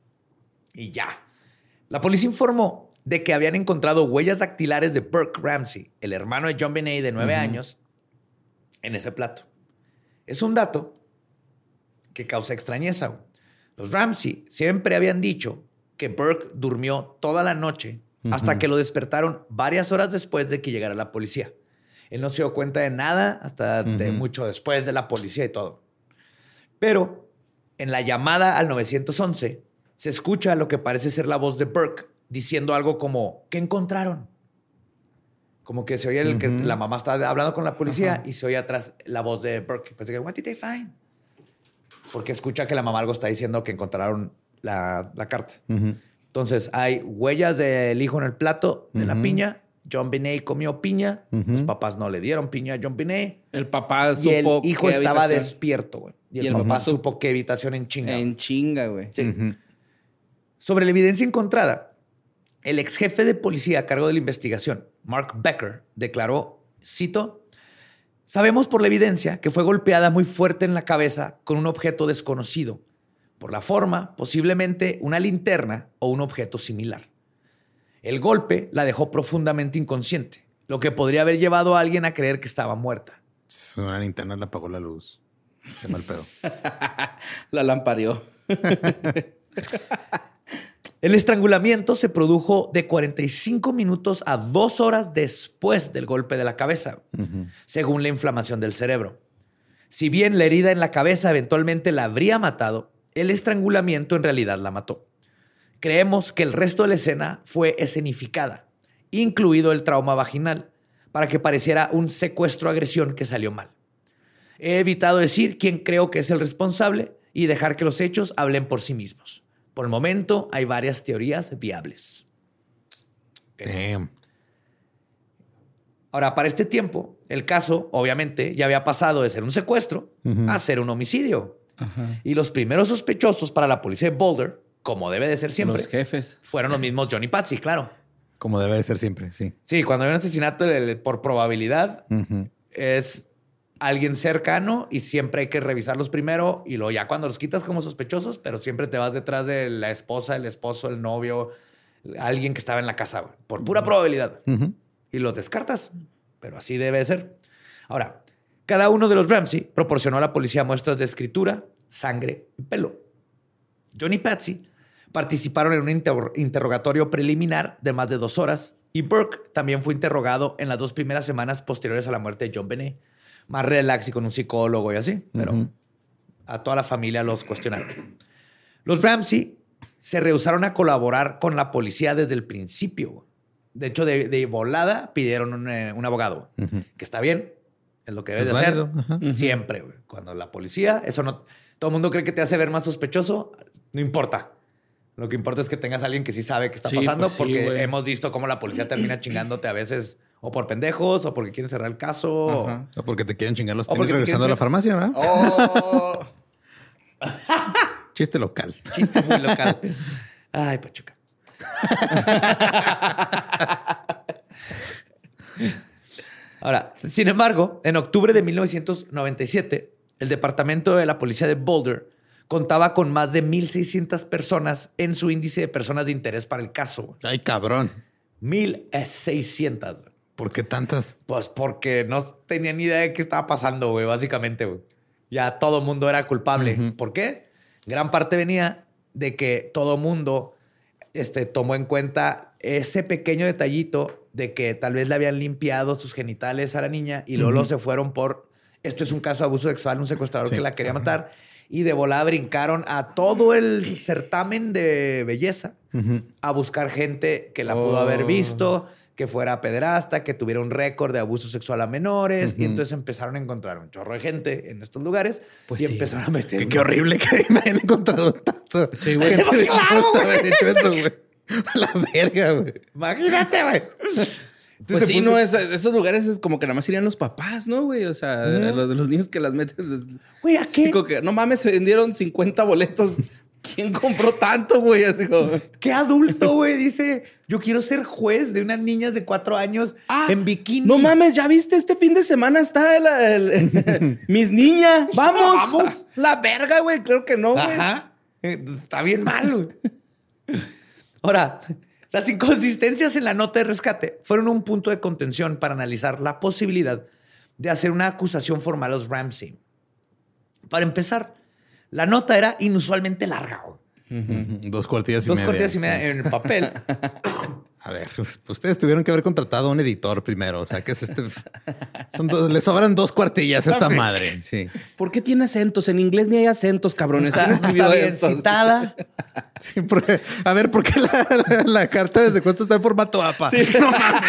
Y ya. La policía informó de que habían encontrado huellas dactilares de Burke Ramsey, el hermano de JonBenét de nueve uh-huh. años, en ese plato. Es un dato que causa extrañeza. Los Ramsey siempre habían dicho que Burke durmió toda la noche uh-huh. hasta que lo despertaron varias horas después de que llegara la policía. Él no se dio cuenta de nada hasta uh-huh. de mucho después de la policía y todo. Pero en la llamada al nueve once se escucha lo que parece ser la voz de Burke diciendo algo como, ¿qué encontraron? Como que se oye el uh-huh. que la mamá estaba hablando con la policía uh-huh. y se oye atrás la voz de Burke. Parece que, what did they find? Porque escucha que la mamá algo está diciendo que encontraron la, la carta. Uh-huh. Entonces, hay huellas del hijo en el plato de uh-huh. la piña. JonBenét comió piña. Uh-huh. Los papás no le dieron piña a JonBenét. El papá supo y el hijo qué estaba habitación. despierto, güey. Y, y el, el papá supo, supo qué habitación en chinga. En güey. chinga, güey. Sí. Uh-huh. Sobre la evidencia encontrada, el ex jefe de policía a cargo de la investigación, Mark Becker, declaró, cito, sabemos por la evidencia que fue golpeada muy fuerte en la cabeza con un objeto desconocido. Por la forma, posiblemente una linterna o un objeto similar. El golpe la dejó profundamente inconsciente, lo que podría haber llevado a alguien a creer que estaba muerta. Una linterna le apagó la luz. Qué mal pedo. La lampareó. El estrangulamiento se produjo de cuarenta y cinco minutos a dos horas después del golpe de la cabeza, uh-huh. según la inflamación del cerebro. Si bien la herida en la cabeza eventualmente la habría matado, el estrangulamiento en realidad la mató. Creemos que el resto de la escena fue escenificada, incluido el trauma vaginal, para que pareciera un secuestro-agresión que salió mal. He evitado decir quién creo que es el responsable y dejar que los hechos hablen por sí mismos. Por el momento, hay varias teorías viables. Okay. Damn. Ahora, para este tiempo, el caso, obviamente, ya había pasado de ser un secuestro uh-huh. a ser un homicidio. Uh-huh. Y los primeros sospechosos para la policía de Boulder, como debe de ser siempre, los jefes, fueron los mismos John y Patsy, claro. Como debe de ser siempre, sí. Sí, cuando hay un asesinato por probabilidad, uh-huh. es alguien cercano y siempre hay que revisarlos primero y luego ya cuando los quitas como sospechosos, pero siempre te vas detrás de la esposa, el esposo, el novio, alguien que estaba en la casa, por pura probabilidad. Uh-huh. Y los descartas, pero así debe de ser. Ahora, cada uno de los Ramsey proporcionó a la policía muestras de escritura sangre y pelo. John y Patsy participaron en un inter- interrogatorio preliminar de más de dos horas y Burke también fue interrogado en las dos primeras semanas posteriores a la muerte de John Benet. Más relax y con un psicólogo y así, pero uh-huh. a toda la familia los cuestionaron. Los Ramsey se rehusaron a colaborar con la policía desde el principio. De hecho, de, de volada pidieron un, eh, un abogado, uh-huh. que está bien, es lo que debes de hacer uh-huh. siempre. Güey. Cuando la policía, eso no, todo el mundo cree que te hace ver más sospechoso, no importa. Lo que importa es que tengas a alguien que sí sabe qué está sí, pasando, pues porque sí, hemos visto cómo la policía termina chingándote a veces o por pendejos o porque quieren cerrar el caso. O, o porque te quieren chingar los tenis regresando a la farmacia, ¿verdad? Oh. Chiste local. Chiste muy local. Ay, Pachuca. Ahora, sin embargo, en octubre de mil novecientos noventa y siete, el departamento de la policía de Boulder contaba con más de mil seiscientas personas en su índice de personas de interés para el caso. Ay, cabrón. mil seiscientas. ¿Por qué tantas? Pues porque no tenían ni idea de qué estaba pasando, güey, básicamente, güey. Ya todo mundo era culpable. Uh-huh. ¿Por qué? Gran parte venía de que todo mundo este, tomó en cuenta ese pequeño detallito de que tal vez le habían limpiado sus genitales a la niña y luego uh-huh. se fueron por... Esto es un caso de abuso sexual, un secuestrador sí. que la quería uh-huh. matar. Y de volada brincaron a todo el certamen de belleza uh-huh. a buscar gente que la oh. pudo haber visto, que fuera pederasta, que tuviera un récord de abuso sexual a menores. Uh-huh. Y entonces empezaron a encontrar un chorro de gente en estos lugares. Pues y sí. empezaron a meter... Qué, qué horrible que me hayan encontrado tanto. Sí, güey. Claro, güey. Hecho eso, güey. La verga, güey. Imagínate, güey. Pues sí, no, es, esos lugares es como que nada más irían los papás, ¿no, güey? O sea, ¿Eh? los de los niños que las meten. Güey, ¿a qué? Que, no mames, se vendieron cincuenta boletos. ¿Quién compró tanto, güey? Así como... ¿Qué adulto, güey? Dice, yo quiero ser juez de unas niñas de cuatro años ah, en bikini. No mames, ¿ya viste? Este fin de semana está el, el, el, mis niñas. ¡Vamos! ¡Vamos! La verga, güey. Claro que no, güey. Ajá. Está bien mal, güey. Ahora... Las inconsistencias en la nota de rescate fueron un punto de contención para analizar la posibilidad de hacer una acusación formal a los Ramsey. Para empezar, la nota era inusualmente larga. Uh-huh. Dos cuartillas y Dos media. Dos cuartillas y media en el papel. A ver, pues, ustedes tuvieron que haber contratado a un editor primero. O sea, que es este. Son dos, le sobran dos cuartillas a esta madre. Sí. ¿Por qué tiene acentos? En inglés ni hay acentos, cabrones. Está, está bien citada. Sí, porque, a ver, ¿por qué la, la, la carta de secuestro está en formato A P A? Sí. No mames.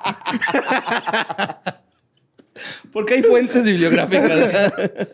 Porque hay fuentes bibliográficas.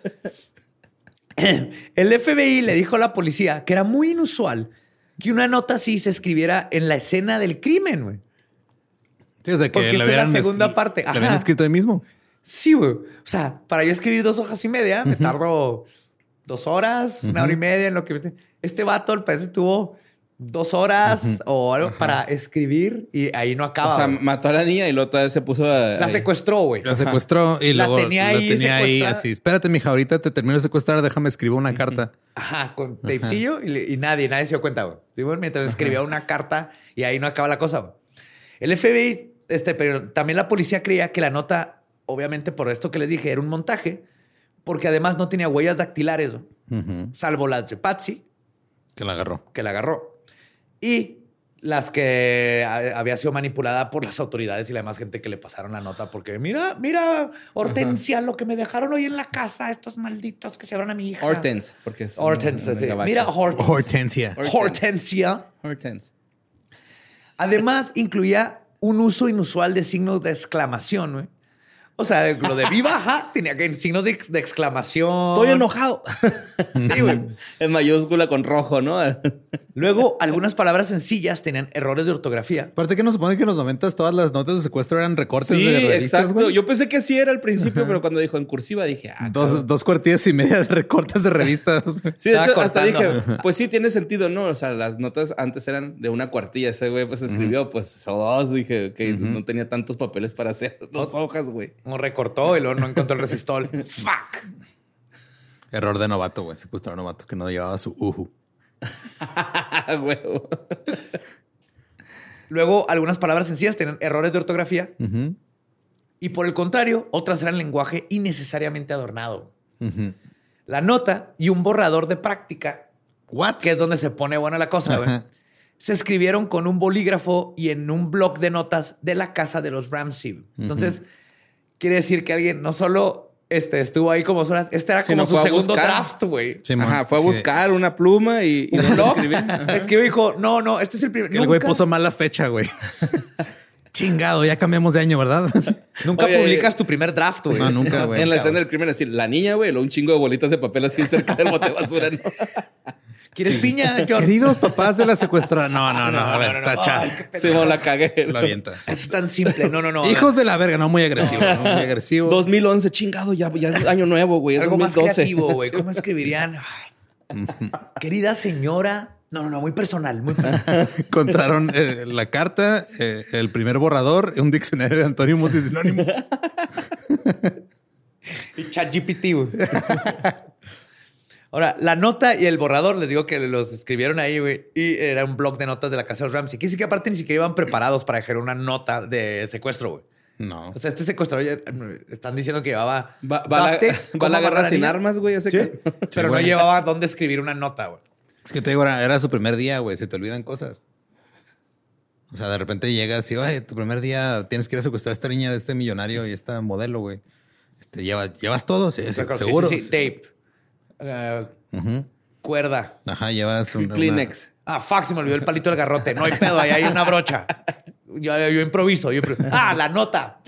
El F B I le dijo a la policía que era muy inusual que una nota así se escribiera en la escena del crimen, güey. Sí, o sea, que porque esta es la segunda parte. ¿La habían escrito ahí mismo? Sí, güey. O sea, para yo escribir dos hojas y media, uh-huh. me tardo dos horas, uh-huh. una hora y media en lo que... Este vato, al parecer, tuvo dos horas uh-huh. o algo uh-huh. para escribir y ahí no acaba. O sea, güey. mató a la niña y luego todavía se puso a... La secuestró, güey. La secuestró y la luego tenía ahí, la tenía ahí así. Espérate, mija, ahorita te termino de secuestrar, déjame escribir una uh-huh. carta. Ajá, con tapecillo y, y nadie, nadie se dio cuenta, güey. ¿Sí, güey? Mientras uh-huh. escribía una carta y ahí no acaba la cosa, güey. El F B I, este, pero también la policía creía que la nota, obviamente por esto que les dije, era un montaje, porque además no tenía huellas dactilares, uh-huh. salvo las de Patsy. Que la agarró. Que la agarró. Y las que había sido manipulada por las autoridades y la demás gente que le pasaron la nota porque mira, mira, Hortensia, Ajá. lo que me dejaron hoy en la casa, estos malditos que se abran a mi hija. Hortense, porque es Hortense, sí. Mira, Hortense. Hortensia. Hortensia. Hortense. Además, incluía un uso inusual de signos de exclamación, güey. O sea, lo de viva, ajá, tenía que signos de, de exclamación. Estoy enojado. Sí, güey. En mayúscula con rojo, ¿no? Luego, algunas palabras sencillas tenían errores de ortografía. Aparte que nos supone que en los noventas todas las notas de secuestro eran recortes sí, de revistas, exacto. güey. Yo pensé que sí era al principio, Ajá. pero cuando dijo en cursiva dije... Ah, dos, dos cuartillas y media de recortes de revistas. Sí, de Estaba hecho, cortando. Hasta dije, pues sí, tiene sentido, ¿no? O sea, las notas antes eran de una cuartilla. Ese güey pues escribió, uh-huh. pues, o dos. Dije que uh-huh. no tenía tantos papeles para hacer dos hojas, güey. No recortó y luego no encontró el resistol. Fuck. Error de novato, güey. Secuestró novato que no llevaba su uhu. Huevo. Luego, algunas palabras sencillas tenían errores de ortografía. Uh-huh. Y por el contrario, otras eran lenguaje innecesariamente adornado. Uh-huh. la nota y un borrador de práctica. What? Que es donde se pone buena la cosa, güey. Se escribieron con un bolígrafo y en un bloc de notas de la casa de los Ramsey. Entonces, uh-huh. quiere decir que alguien no solo este, estuvo ahí como horas, este era como sí, su segundo draft, güey. Sí, Ajá, fue a buscar sí. una pluma y, y un bloc. Es que dijo, no, no, este es el primer. Es que el güey puso mal la fecha, güey. Chingado, ya cambiamos de año, ¿verdad? Nunca Oye, publicas tu primer draft, güey. No, nunca, güey. En la escena del crimen, así, la niña, güey, un chingo de bolitas de papel así cerca del bote de basura, ¿no? ¿Quieres sí. piña, John? Queridos papás de la secuestrada. No, no, no. A ver, no, no, no. tacha. Sí, no, la cagué. Lo avienta. Es tan simple. No, no, no. Hijos de la verga. No, muy agresivo. No, muy agresivo. dos mil once, chingado. Ya, ya es año nuevo, güey. Algo dos mil doce. Más creativo, güey. ¿Cómo escribirían? Querida señora... No, no, no, muy personal, muy personal. Encontraron eh, la carta, eh, el primer borrador, un diccionario de antónimos y sinónimos. Y ChatGPT, güey. Ahora, la nota y el borrador, les digo que los escribieron ahí, güey, y era un blog de notas de la casa de los Ramsey. Quiere decir que aparte ni siquiera iban preparados para dejar una nota de secuestro, güey. No. O sea, este secuestrador están diciendo que llevaba... Va, va, la, va la guerra sin armas, güey. ¿Sí? Que... Pero sí, no llevaba dónde escribir una nota, güey. Es que te digo, era, era su primer día, güey. Se te olvidan cosas. O sea, de repente llegas y, oye, tu primer día tienes que ir a secuestrar a esta niña de este millonario y esta modelo, güey. Este, ¿llevas, ¿Llevas todo? Sí, sí, seguro. Sí, sí, sí. Tape. Uh, uh-huh. Cuerda. Ajá, llevas un Kleenex. Una... Ah, fuck, se me olvidó el palito del garrote. No hay pedo, ahí hay una brocha. Yo, yo improviso. Yo improviso. Ah, la nota.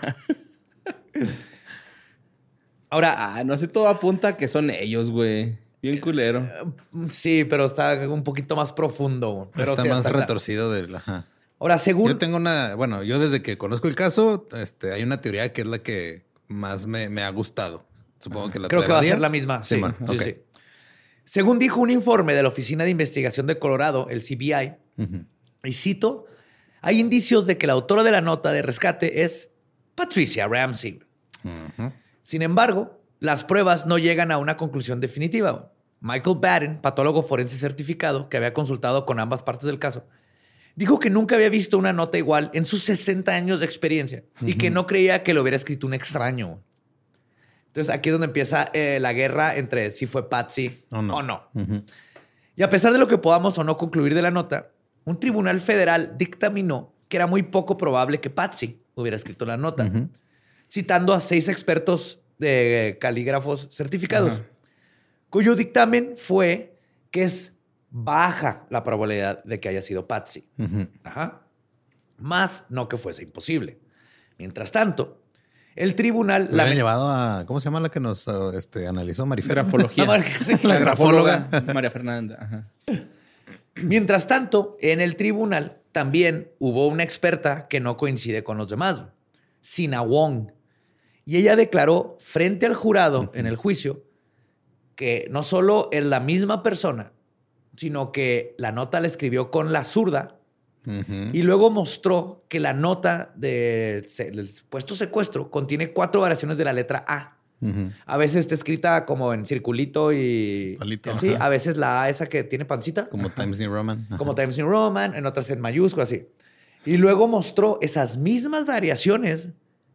Ahora, ah, no sé, todo apunta que son ellos, güey. Bien culero. Sí, pero está un poquito más profundo. Pero está sí, más hasta retorcido del... Ajá. Ahora, según... Yo tengo una... Bueno, yo desde que conozco el caso, este, hay una teoría que es la que más me, me ha gustado. Supongo que la Creo que va a ser la misma. Sí, sí, sí, okay. sí. Según dijo un informe de la Oficina de Investigación de Colorado, el C B I, uh-huh. y cito, hay indicios de que la autora de la nota de rescate es Patricia Ramsey. Uh-huh. Sin embargo, las pruebas no llegan a una conclusión definitiva. Michael Batten, patólogo forense certificado, que había consultado con ambas partes del caso, dijo que nunca había visto una nota igual en sus sesenta años de experiencia uh-huh. y que no creía que lo hubiera escrito un extraño. Entonces, aquí es donde empieza eh, la guerra entre si fue Patsy oh, no. o no. Uh-huh. Y a pesar de lo que podamos o no concluir de la nota, un tribunal federal dictaminó que era muy poco probable que Patsy hubiera escrito la nota, uh-huh. citando a seis expertos de calígrafos certificados, uh-huh. cuyo dictamen fue que es baja la probabilidad de que haya sido Patsy. Uh-huh. Ajá. Más no que fuese imposible. Mientras tanto, el tribunal... La habían llevado a... ¿Cómo se llama la que nos este, analizó? Marifer. Grafología. La, la grafóloga. María Fernanda. Ajá. Mientras tanto, en el tribunal también hubo una experta que no coincide con los demás, Sina Wong. Y ella declaró frente al jurado uh-huh. en el juicio que no solo es la misma persona, sino que la nota la escribió con la zurda uh-huh. y luego mostró que la nota del supuesto secuestro contiene cuatro variaciones de la letra A. Uh-huh. A veces está escrita como en circulito y palito, así. Ajá. A veces la A esa que tiene pancita. Como ajá. Times New Roman. Ajá. Como Times New Roman, en otras en mayúsculas, así. Y luego mostró esas mismas variaciones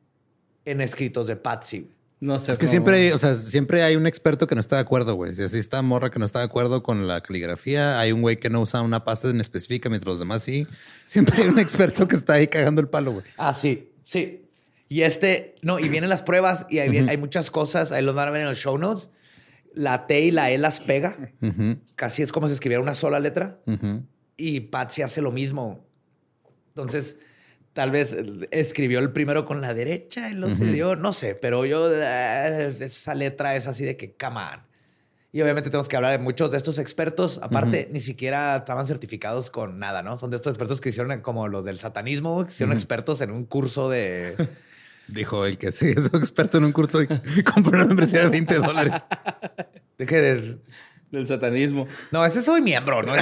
en escritos de Patsy. No sé. Es que siempre hay, o sea, siempre hay un experto que no está de acuerdo, güey. Si así está morra que no está de acuerdo con la caligrafía, hay un güey que no usa una pasta en específica mientras los demás sí. Siempre hay un experto que está ahí cagando el palo, güey. Ah, sí, sí. Y este, no, y vienen las pruebas y hay, uh-huh. hay muchas cosas, ahí los van a ver en los show notes. La T y la E las pega. Uh-huh. Casi es como si escribiera una sola letra. Uh-huh. Y Patsy hace lo mismo. Entonces... Tal vez escribió el primero con la derecha y lo uh-huh. cedió. No sé, pero yo... Uh, esa letra es así de que, come on. Y obviamente tenemos que hablar de muchos de estos expertos. Aparte, uh-huh. ni siquiera estaban certificados con nada, ¿no? Son de estos expertos que hicieron como los del satanismo, que hicieron uh-huh. expertos en un curso de... Dijo el que sí, es un experto en un curso y compró una membresía de veinte dólares. ¿De qué? Del, del satanismo. No, ese soy miembro, ¿no?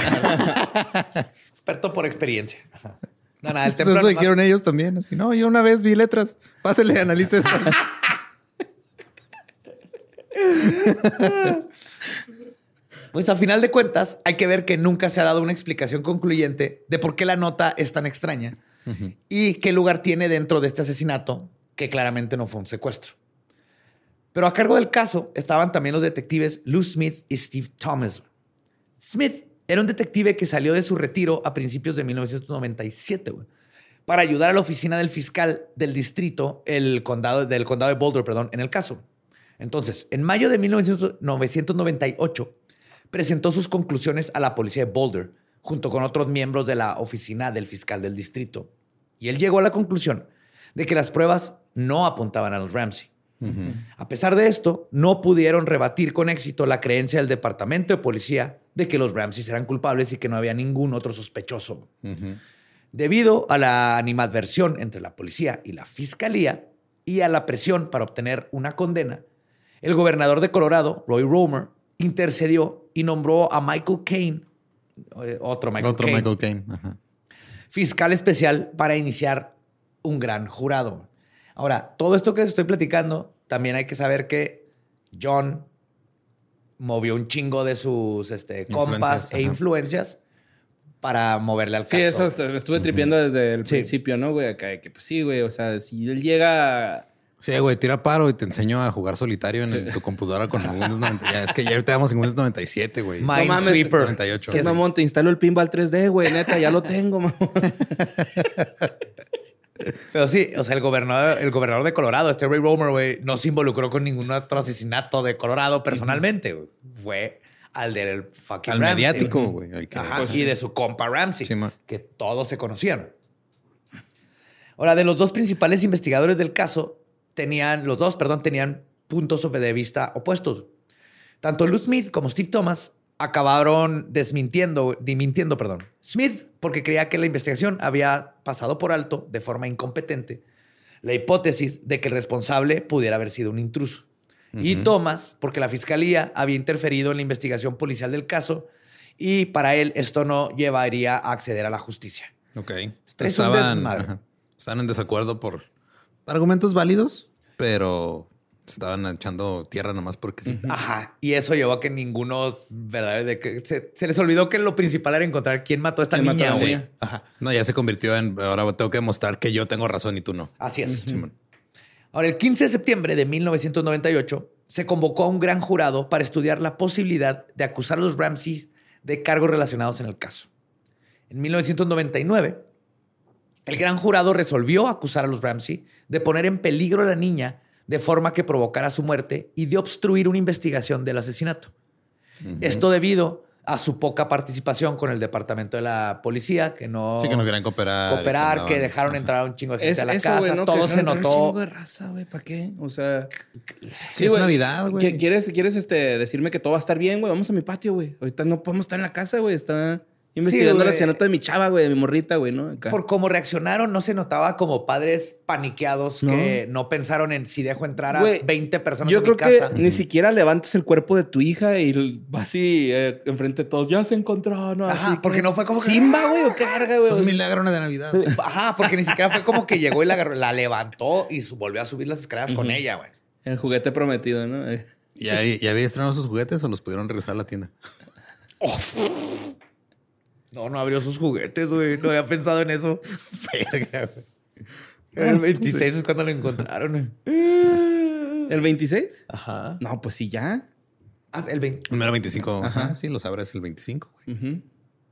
Experto por experiencia. No, nada, el templo eso dijeron ellos también. Así, no, yo una vez vi letras. Pásale, analice estas. Pues al final de cuentas, hay que ver que nunca se ha dado una explicación concluyente de por qué la nota es tan extraña uh-huh. y qué lugar tiene dentro de este asesinato que claramente no fue un secuestro. Pero a cargo del caso estaban también los detectives Lou Smith y Steve Thomas. Smith era un detective que salió de su retiro a principios de mil novecientos noventa y siete, güey, para ayudar a la oficina del fiscal del distrito, el condado, del condado de Boulder, perdón, en el caso. Entonces, en mayo de mil novecientos noventa y ocho, presentó sus conclusiones a la policía de Boulder, junto con otros miembros de la oficina del fiscal del distrito. Y él llegó a la conclusión de que las pruebas no apuntaban a los Ramsey. Uh-huh. A pesar de esto, no pudieron rebatir con éxito la creencia del departamento de policía de que los Ramsey eran culpables y que no había ningún otro sospechoso. Uh-huh. Debido a la animadversión entre la policía y la fiscalía y a la presión para obtener una condena, el gobernador de Colorado, Roy Romer, intercedió y nombró a Michael Caine, otro Michael otro Caine, Michael Caine, ajá, fiscal especial para iniciar un gran jurado. Ahora, todo esto que les estoy platicando, también hay que saber que John movió un chingo de sus este, compas e influencias para moverle al sí, caso. Sí, eso estuve tripeando uh-huh. desde el sí. principio, ¿no, güey? Acá, que pues sí, güey. O sea, si él llega... Sí, güey, tira paro y te enseño a jugar solitario en sí. tu computadora con el Windows noventa. Ya, es que ya ahorita vamos en Windows noventa y siete, güey. Minesweeper. noventa y ocho. Sí, mamón, te instalo el pinball tres D, güey. Neta, ya lo tengo, mamón. Pero sí, o sea, el gobernador, el gobernador de Colorado, este Ray Romer, güey, no se involucró con ningún otro asesinato de Colorado personalmente, güey. Fue al del fucking al Ramsey. mediático, güey. Ajá, y de su compa Ramsey, sí, que todos se conocían. Ahora, de los dos principales investigadores del caso, tenían, los dos, perdón, tenían puntos de vista opuestos. Tanto Lou Smith como Steve Thomas acabaron desmintiendo, dimintiendo, perdón. Smith, porque creía que la investigación había pasado por alto de forma incompetente la hipótesis de que el responsable pudiera haber sido un intruso. Uh-huh. Y Thomas, porque la fiscalía había interferido en la investigación policial del caso y para él esto no llevaría a acceder a la justicia. Ok. Es estaban, un desmadre. Estaban en desacuerdo por argumentos válidos, pero estaban echando tierra nomás porque sí. Ajá. Y eso llevó a que ninguno, ¿verdad? De que se, se les olvidó que lo principal era encontrar quién mató a esta niña, güey. Sí. Ajá. No, ya se convirtió en ahora tengo que demostrar que yo tengo razón y tú no. Así es. Uh-huh. Ahora, el quince de septiembre de mil novecientos noventa y ocho se convocó a un gran jurado para estudiar la posibilidad de acusar a los Ramsey de cargos relacionados en el caso. En mil novecientos noventa y nueve, el gran jurado resolvió acusar a los Ramsey de poner en peligro a la niña de forma que provocara su muerte y de obstruir una investigación del asesinato. Uh-huh. Esto debido a su poca participación con el departamento de la policía, que no... Sí, que no querían cooperar. Cooperar, que, que dejaron Ajá. entrar a un chingo de gente es, a la eso, casa. Wey, ¿no? Todo que se notó. Un chingo de raza, güey. ¿Para qué? O sea... Sí, es Navidad, güey. ¿Quieres, quieres este, decirme que todo va a estar bien, güey? Vamos a mi patio, güey. Ahorita no podemos estar en la casa, güey. Está... investigando sí, la asesinato de mi chava, güey, de mi morrita, güey, ¿no? Acá. Por cómo reaccionaron, no se notaba como padres paniqueados no. que no pensaron en si dejo entrar a güey, veinte personas yo en creo mi casa. Que ni siquiera levantes el cuerpo de tu hija y vas así eh, enfrente de todos. Ya se encontró, ¿no? Ajá, así porque no fue como... Simba, güey, o qué verga, güey. Es un milagro de Navidad. Ajá, porque ni siquiera fue como que llegó y la, agarró, la levantó y su, volvió a subir las escaleras uh-huh. con ella, güey. El juguete prometido, ¿no? ¿Ya, ¿Ya había estrenado sus juguetes o los pudieron regresar a la tienda? Oh. No, no abrió sus juguetes, güey. No había pensado en eso. Verga, güey. El veintiséis es cuando lo encontraron. ¿El veintiséis? Ajá. No, pues sí, ya. Ah, el veinte. Número veinticinco. Ajá. Ajá. Sí, los abres el veinticinco, güey. Uh-huh.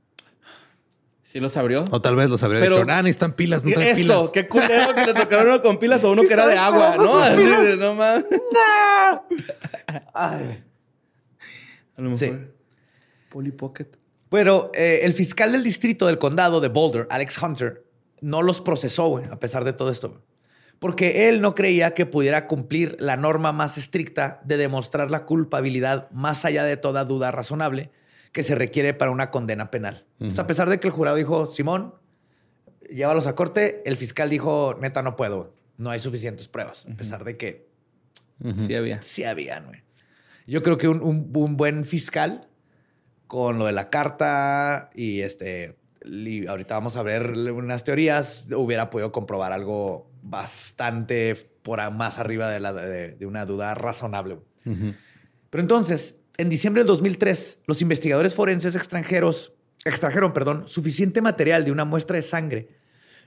Sí los abrió. O tal vez los abrió y dijeron, ah, necesitan pilas, no traen eso, pilas. Eso, qué culero que le tocaron uno con pilas o uno que era de agua, ¿no? Así de, no mames. No. Ay. A lo mejor. Sí. Polly Pocket. Pero eh, el fiscal del distrito del condado de Boulder, Alex Hunter, no los procesó, güey, a pesar de todo esto. Porque él no creía que pudiera cumplir la norma más estricta de demostrar la culpabilidad más allá de toda duda razonable que se requiere para una condena penal. Uh-huh. O sea, a pesar de que el jurado dijo, Simón, llévalos a corte, el fiscal dijo, neta, no puedo. No hay suficientes pruebas. Uh-huh. A pesar de que... Uh-huh. Sí había. Sí había, güey. Yo creo que un, un, un buen fiscal... con lo de la carta y este y ahorita vamos a ver unas teorías, hubiera podido comprobar algo bastante por a, más arriba de, la, de, de una duda razonable. Uh-huh. Pero entonces, en diciembre del dos mil tres, los investigadores forenses extranjeros extrajeron, perdón, suficiente material de una muestra de sangre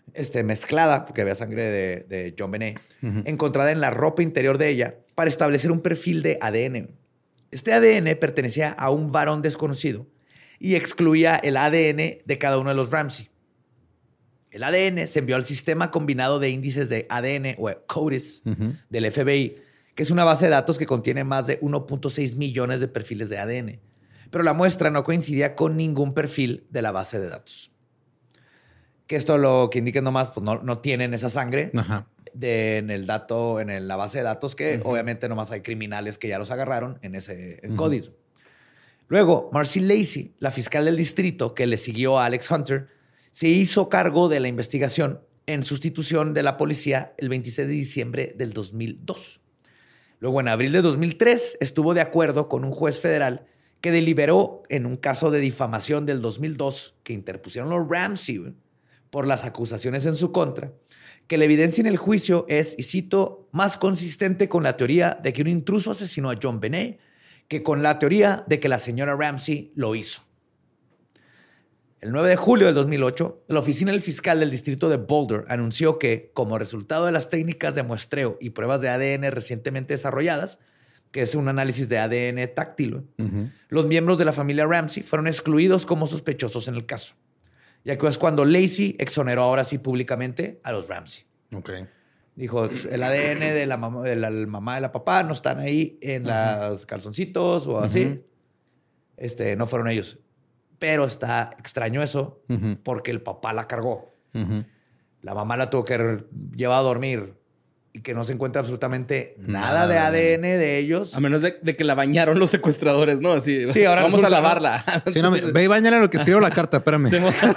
este, mezclada, porque había sangre de, de JonBenét, uh-huh. encontrada en la ropa interior de ella para establecer un perfil de A D N. Este A D N pertenecía a un varón desconocido y excluía el A D N de cada uno de los Ramsey. El A D N se envió al sistema combinado de índices de A D N o CODIS uh-huh. del F B I, que es una base de datos que contiene más de uno punto seis millones de perfiles de A D N. Pero la muestra no coincidía con ningún perfil de la base de datos. Que esto lo que indica nomás, pues no, no tienen esa sangre uh-huh. de, en el dato, en el, la base de datos, que uh-huh. obviamente nomás hay criminales que ya los agarraron en ese en uh-huh. CODIS. Luego, Marcy Lacy, la fiscal del distrito que le siguió a Alex Hunter, se hizo cargo de la investigación en sustitución de la policía el veintiséis de diciembre del dos mil dos. Luego, en abril de dos mil tres, estuvo de acuerdo con un juez federal que deliberó en un caso de difamación del dos mil dos que interpusieron los Ramsey por las acusaciones en su contra, que la evidencia en el juicio es, y cito, más consistente con la teoría de que un intruso asesinó a JonBenét que con la teoría de que la señora Ramsey lo hizo. El nueve de julio del dos mil ocho, la oficina del fiscal del distrito de Boulder anunció que, como resultado de las técnicas de muestreo y pruebas de A D N recientemente desarrolladas, que es un análisis de A D N táctil, uh-huh. los miembros de la familia Ramsey fueron excluidos como sospechosos en el caso, ya que es cuando Lacy exoneró ahora sí públicamente a los Ramsey. Okay. Dijo, el A D N de la mamá de la mamá y la papá no están ahí en uh-huh. los calzoncitos o así. Uh-huh. Este, no fueron ellos. Pero está extraño eso uh-huh. porque el papá la cargó. Uh-huh. La mamá la tuvo que llevar a dormir y que no se encuentra absolutamente nada, nada de A D N de ellos. A menos de, de que la bañaron los secuestradores, ¿no? Así, sí, ahora vamos a lavarla. Sí, no, ve y bañala lo que escribió la carta, espérame.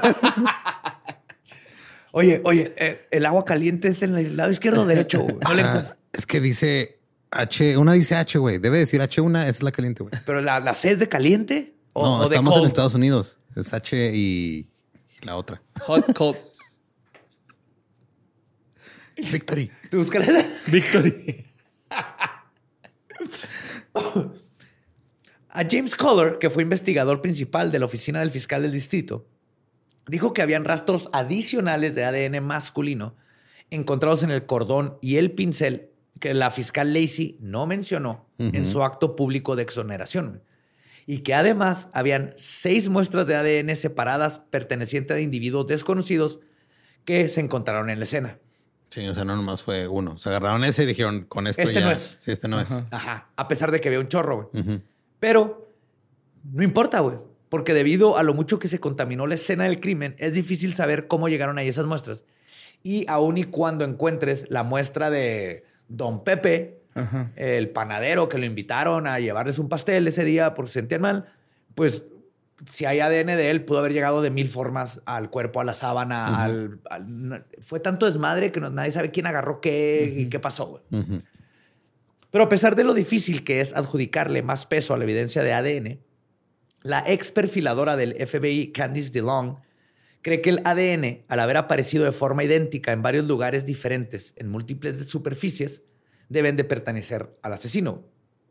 oye, oye, eh, el agua caliente es en el lado izquierdo o derecho. No le... Es que dice H, una dice H, güey. Debe decir H una, es la caliente, güey. Pero la, la C es de caliente. O, no, o estamos de en Estados Unidos. Es H y la otra. Hot, cold. Victory. ¿Tú buscas? Victory. A James Collar, que fue investigador principal de la oficina del fiscal del distrito, dijo que habían rastros adicionales de A D N masculino encontrados en el cordón y el pincel que la fiscal Lacy no mencionó uh-huh. en su acto público de exoneración. Y que además habían seis muestras de A D N separadas pertenecientes a individuos desconocidos que se encontraron en la escena. Sí, o sea, no nomás fue uno. Se agarraron ese y dijeron, con esto este ya... no es. Sí, este no Ajá. es. Ajá. A pesar de que había un chorro, güey. Uh-huh. Pero no importa, güey. Porque debido a lo mucho que se contaminó la escena del crimen, es difícil saber cómo llegaron ahí esas muestras. Y aun y cuando encuentres la muestra de Don Pepe... Ajá. El panadero que lo invitaron a llevarles un pastel ese día porque se sentían mal, pues si hay A D N de él, pudo haber llegado de mil formas al cuerpo, a la sábana. Uh-huh. al, al, fue tanto desmadre que no, nadie sabe quién agarró qué uh-huh. y qué pasó. Uh-huh. Pero a pesar de lo difícil que es adjudicarle más peso a la evidencia de A D N, la ex perfiladora del F B I, Candice DeLong, cree que el A D N, al haber aparecido de forma idéntica en varios lugares diferentes, en múltiples superficies, deben de pertenecer al asesino.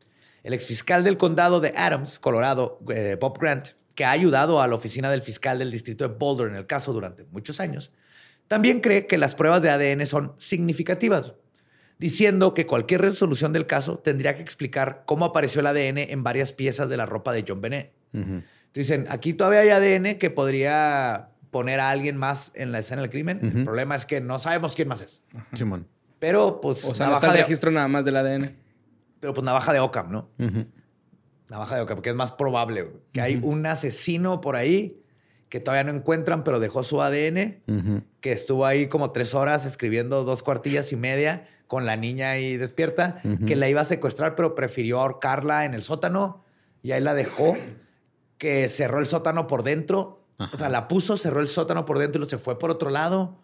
El exfiscal del condado de Adams, Colorado, eh, Bob Grant, que ha ayudado a la oficina del fiscal del distrito de Boulder en el caso durante muchos años, también cree que las pruebas de A D N son significativas, diciendo que cualquier resolución del caso tendría que explicar cómo apareció el A D N en varias piezas de la ropa de JonBenét. Uh-huh. Dicen, aquí todavía hay A D N que podría poner a alguien más en la escena del crimen. Uh-huh. El problema es que no sabemos quién más es. Uh-huh. Simón. Pero, pues, o sea, no está el registro nada más del A D N. Pero, pues, navaja de Occam, ¿no? Uh-huh. Navaja de Occam, porque es más probable güey, que uh-huh. hay un asesino por ahí que todavía no encuentran, pero dejó su A D N, uh-huh. que estuvo ahí como tres horas escribiendo dos cuartillas y media con la niña ahí despierta, uh-huh. que la iba a secuestrar, pero prefirió ahorcarla en el sótano y ahí la dejó, que cerró el sótano por dentro. Uh-huh. O sea, la puso, cerró el sótano por dentro y se fue por otro lado.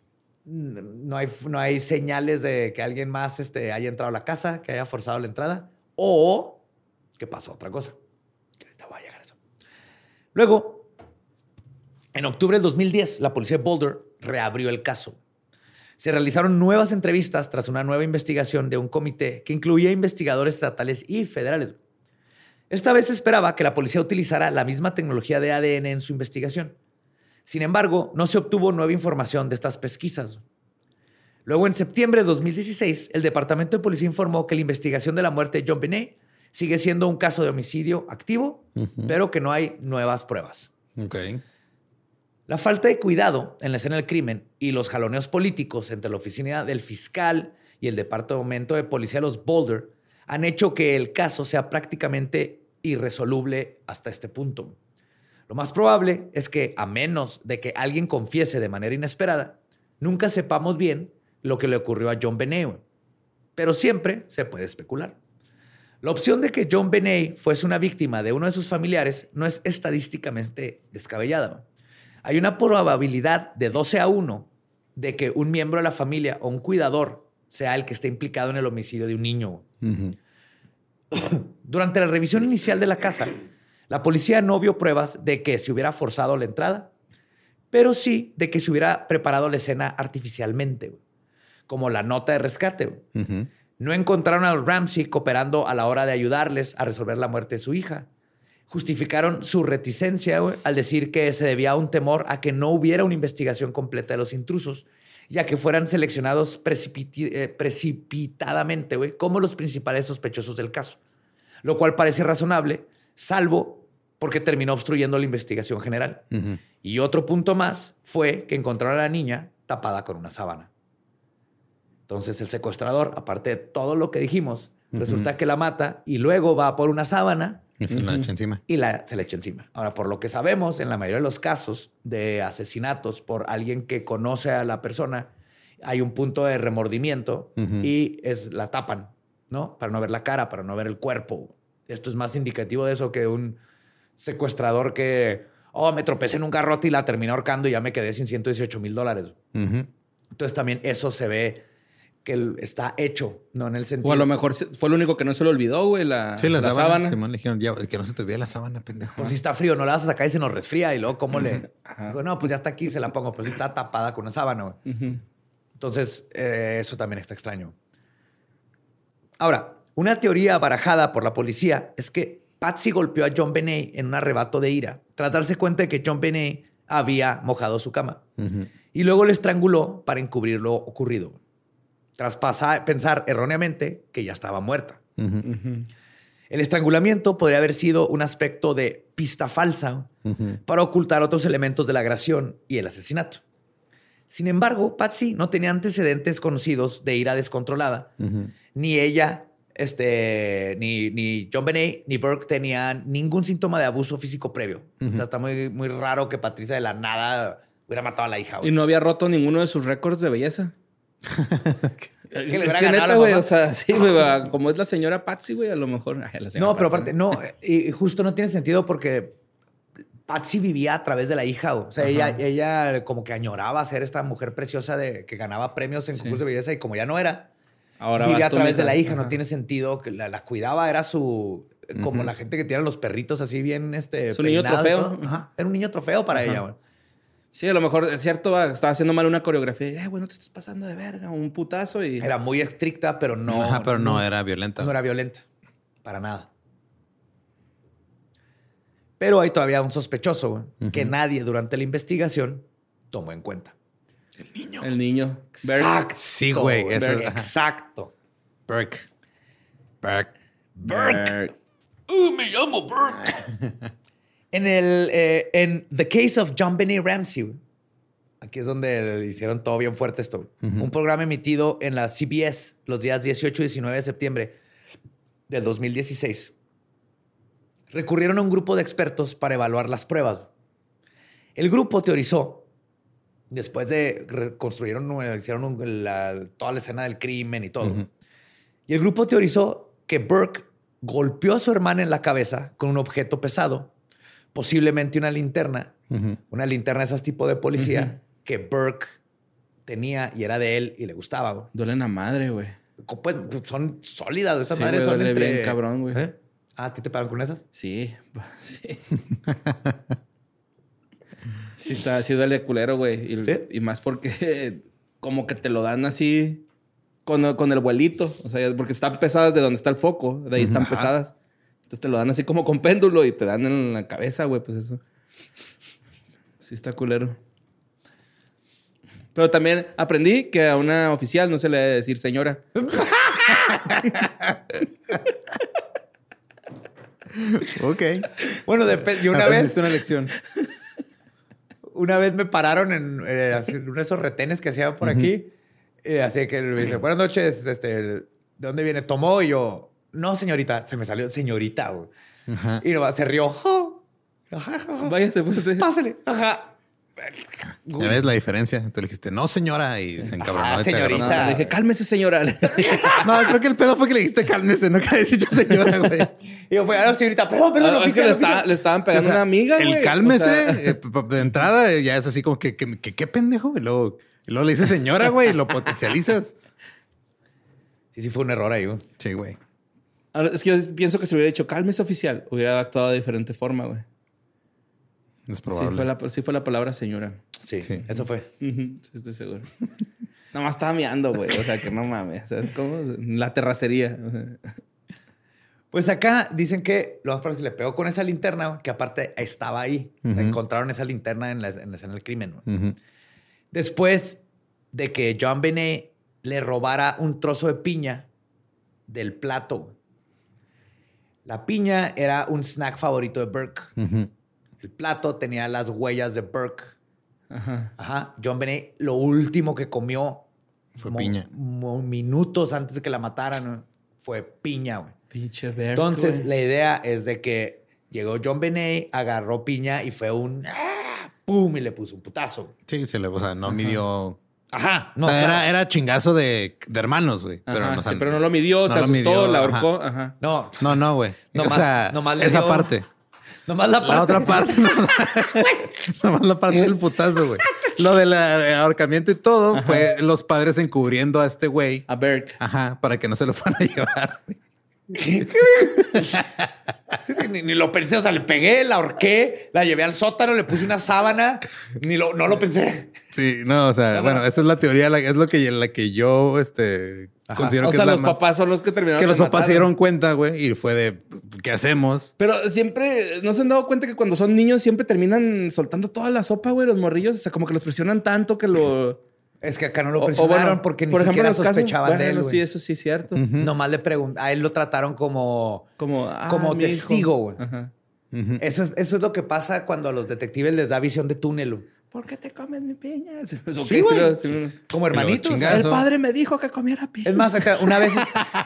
No hay, no hay señales de que alguien más este, haya entrado a la casa, que haya forzado la entrada. O que pasó otra cosa. Ahorita voy a llegar a eso. Luego, en octubre del dos mil diez, la policía de Boulder reabrió el caso. Se realizaron nuevas entrevistas tras una nueva investigación de un comité que incluía investigadores estatales y federales. Esta vez se esperaba que la policía utilizara la misma tecnología de A D N en su investigación. Sin embargo, no se obtuvo nueva información de estas pesquisas. Luego, en septiembre de dos mil dieciséis, el Departamento de Policía informó que la investigación de la muerte de JonBenét sigue siendo un caso de homicidio activo, uh-huh. pero que no hay nuevas pruebas. Okay. La falta de cuidado en la escena del crimen y los jaloneos políticos entre la oficina del fiscal y el Departamento de Policía de los Boulder han hecho que el caso sea prácticamente irresoluble hasta este punto. Lo más probable es que, a menos de que alguien confiese de manera inesperada, nunca sepamos bien lo que le ocurrió a JonBenét, pero siempre se puede especular. La opción de que JonBenét fuese una víctima de uno de sus familiares no es estadísticamente descabellada. Hay una probabilidad de doce a uno de que un miembro de la familia o un cuidador sea el que esté implicado en el homicidio de un niño. Uh-huh. Durante la revisión inicial de la casa, la policía no vio pruebas de que se hubiera forzado la entrada, pero sí de que se hubiera preparado la escena artificialmente, como la nota de rescate. Uh-huh. No encontraron a los Ramsey cooperando a la hora de ayudarles a resolver la muerte de su hija. Justificaron su reticencia wey, al decir que se debía a un temor a que no hubiera una investigación completa de los intrusos, ya que fueran seleccionados precipiti- eh, precipitadamente wey, como los principales sospechosos del caso, lo cual parece razonable, salvo porque terminó obstruyendo la investigación general. Uh-huh. Y otro punto más fue que encontraron a la niña tapada con una sábana. Entonces el secuestrador, aparte de todo lo que dijimos, uh-huh. resulta que la mata y luego va por una sábana y se uh-huh. la echa encima. Y la, se la echa encima. Ahora, por lo que sabemos, en la mayoría de los casos de asesinatos por alguien que conoce a la persona, hay un punto de remordimiento uh-huh. y es, la tapan, ¿no? Para no ver la cara, para no ver el cuerpo. Esto es más indicativo de eso que un secuestrador que, oh, me tropecé en un garrote y la terminé ahorcando y ya me quedé sin ciento dieciocho mil dólares. Uh-huh. Entonces también eso se ve que está hecho, no en el sentido. O a lo mejor fue lo único que no se le olvidó, güey, la, sí, la, la sábana. sábana. Simón le dijeron, ya, que no se te olvide la sábana, pendejo. Pues si está frío, no la vas a sacar y se nos resfría. Y luego, ¿cómo le...? Digo, no, pues ya está aquí, se la pongo. Pero sí está tapada con una sábana, güey. Uh-huh. Entonces, eh, eso también está extraño. Ahora, una teoría barajada por la policía es que Patsy golpeó a JonBenét en un arrebato de ira tras darse cuenta de que JonBenét había mojado su cama. Uh-huh. Y luego le estranguló para encubrir lo ocurrido, tras pasar, pensar erróneamente que ya estaba muerta. Uh-huh. Uh-huh. El estrangulamiento podría haber sido un aspecto de pista falsa uh-huh. para ocultar otros elementos de la agresión y el asesinato. Sin embargo, Patsy no tenía antecedentes conocidos de ira descontrolada. Uh-huh. Ni ella, este, ni, ni JonBenét, ni Burke tenían ningún síntoma de abuso físico previo. Uh-huh. O sea, está muy, muy raro que Patricia de la nada hubiera matado a la hija. Güey. Y no había roto ninguno de sus récords de belleza. que le es que neta, güey, o sea, sí, güey, como es la señora Patsy, güey, a lo mejor... Ay, la no, pero Patsy, aparte, no, y justo no tiene sentido porque Patsy vivía a través de la hija, güey. O sea, ella, ella como que añoraba ser esta mujer preciosa de que ganaba premios en sí. concursos de belleza y como ya no era, ahora vivía a través hija. de la hija. Ajá. No tiene sentido que la, la cuidaba, era su... Como uh-huh. la gente que tiene los perritos así bien, este... Su niño trofeo. Ajá. Era un niño trofeo para Ajá. ella, güey. Sí, a lo mejor es cierto, estaba haciendo mal una coreografía. Eh, güey, no te estás pasando de verga, un putazo y... Era muy estricta, pero no... Ajá, pero no, no era violenta. No era violenta. Para nada. Pero hay todavía un sospechoso uh-huh. que nadie durante la investigación tomó en cuenta. El niño. El niño. Exacto. Sí, güey. Eso, exacto. Burke. Burke. Burke. ¡Uh, me llamo Burke! En el eh, en The Case of JonBenét Ramsey, aquí es donde hicieron todo bien fuerte esto. Uh-huh. Un programa emitido en la C B S los días dieciocho y diecinueve de septiembre del dos mil dieciséis. Recurrieron a un grupo de expertos para evaluar las pruebas. El grupo teorizó, después de reconstruyeron, hicieron un, la, toda la escena del crimen y todo. Uh-huh. Y el grupo teorizó que Burke golpeó a su hermana en la cabeza con un objeto pesado, posiblemente una linterna, uh-huh. una linterna de esas tipo de policía uh-huh. que Burke tenía y era de él y le gustaba. Güey. Duelen a madre, güey. Pues, son sólidas. Esas sí, madres güey, son duele entre... bien cabrón, güey. ¿Eh? Ah, ¿a ti te pagan con esas? Sí. Sí. sí, está, sí duele culero, güey. Y, ¿sí? y más porque como que te lo dan así con, con el vuelito. O sea, porque están pesadas de donde está el foco. De ahí están Ajá. pesadas. Entonces te lo dan así como con péndulo y te dan en la cabeza, güey. Pues eso. Sí está culero. Pero también aprendí que a una oficial no se le debe decir señora. Ok. Bueno, depende. Yo una vez... una lección. Una vez me pararon en eh, uno de esos retenes que hacían por uh-huh. aquí. Y así que me dice, buenas noches, este, ¿de dónde viene? ¿Tomó? Y yo, no, señorita. Se me salió señorita, güey. Uh-huh. Y no, se rió. Váyase, pues. Pásale. Ajá. ¿Ya ves la diferencia? Tú le dijiste, no, señora, y se encabronó. Ah, señorita. No, le dije, cálmese, señora. No, creo que el pedo fue que le dijiste, cálmese, no que decir yo, señora, güey. Y yo fue, ah, no, señorita, perdón, perdón. Ah, es que le, está, le estaban pegando o sea, a una amiga, el güey. cálmese, o sea... eh, de entrada, ya es así como que, que, que qué pendejo. Y luego, y luego le dices señora, güey, y lo potencializas. Sí, sí fue un error ahí, güey. Sí, güey. Es que yo pienso que si hubiera dicho, cálmese, oficial, hubiera actuado de diferente forma, güey. Es probable. Sí fue, la, sí fue la palabra señora. Sí, sí. Eso fue. Uh-huh. Sí, estoy seguro. Nomás estaba meando, güey. O sea, que no mames. O sea, es como la terracería. O sea. Pues acá dicen que lo más probable es que le pegó con esa linterna, que aparte estaba ahí. Uh-huh. O sea, encontraron esa linterna en la, en la escena del crimen. Uh-huh. Después de que JonBenét le robara un trozo de piña del plato. La piña era un snack favorito de Burke. Uh-huh. El plato tenía las huellas de Burke. Ajá. Ajá. JonBenét, lo último que comió fue mo- piña. Mo- minutos antes de que la mataran, ¿no? Fue piña, güey. Pinche Burke. Entonces, güey. la idea es de que llegó JonBenét, agarró piña y fue un ¡ah! ¡Pum! Y le puso un putazo. Sí, se le, o sea, no Ajá. midió. Ajá. No, o sea, claro. era, era chingazo de, de hermanos, güey. Pero, no, sí, pero no lo midió, no se asustó, midió, la ahorcó. Ajá. Ajá. No, no, no, güey. No o más, sea, no más esa dio... parte. Nomás la parte. La otra parte. Nomás la parte del putazo, güey. Lo del ahorcamiento y todo Ajá. fue los padres encubriendo a este güey. A Burke. Ajá, para que no se lo fueran a llevar. sí, sí, ni, ni lo pensé. O sea, le pegué, la ahorqué, la llevé al sótano, le puse una sábana. Ni lo, no lo pensé. Sí, no, o sea, no, bueno, no. esa es la teoría, la, es lo que, la que yo este, considero o que sea, es la los más... papás son los que terminaron Que los de papás matar, se dieron cuenta, güey, y fue de, ¿qué hacemos? Pero siempre, ¿no se han dado cuenta que cuando son niños siempre terminan soltando toda la sopa, güey, los morrillos? O sea, como que los presionan tanto que lo... Es que acá no lo presionaron o, o bueno, porque ni por siquiera ejemplo, sospechaban casos, de él. Bueno, sí, eso sí es cierto. Uh-huh. Nomás le preguntan, a él lo trataron como, como, ah, como testigo, güey. Uh-huh. Eso, es, eso es lo que pasa cuando a los detectives les da visión de túnel, güey. ¿Por qué te comes mi piña? Sí, sí, güey. Sí, como hermanitos. El padre me dijo que comiera piña. Es más, una vez...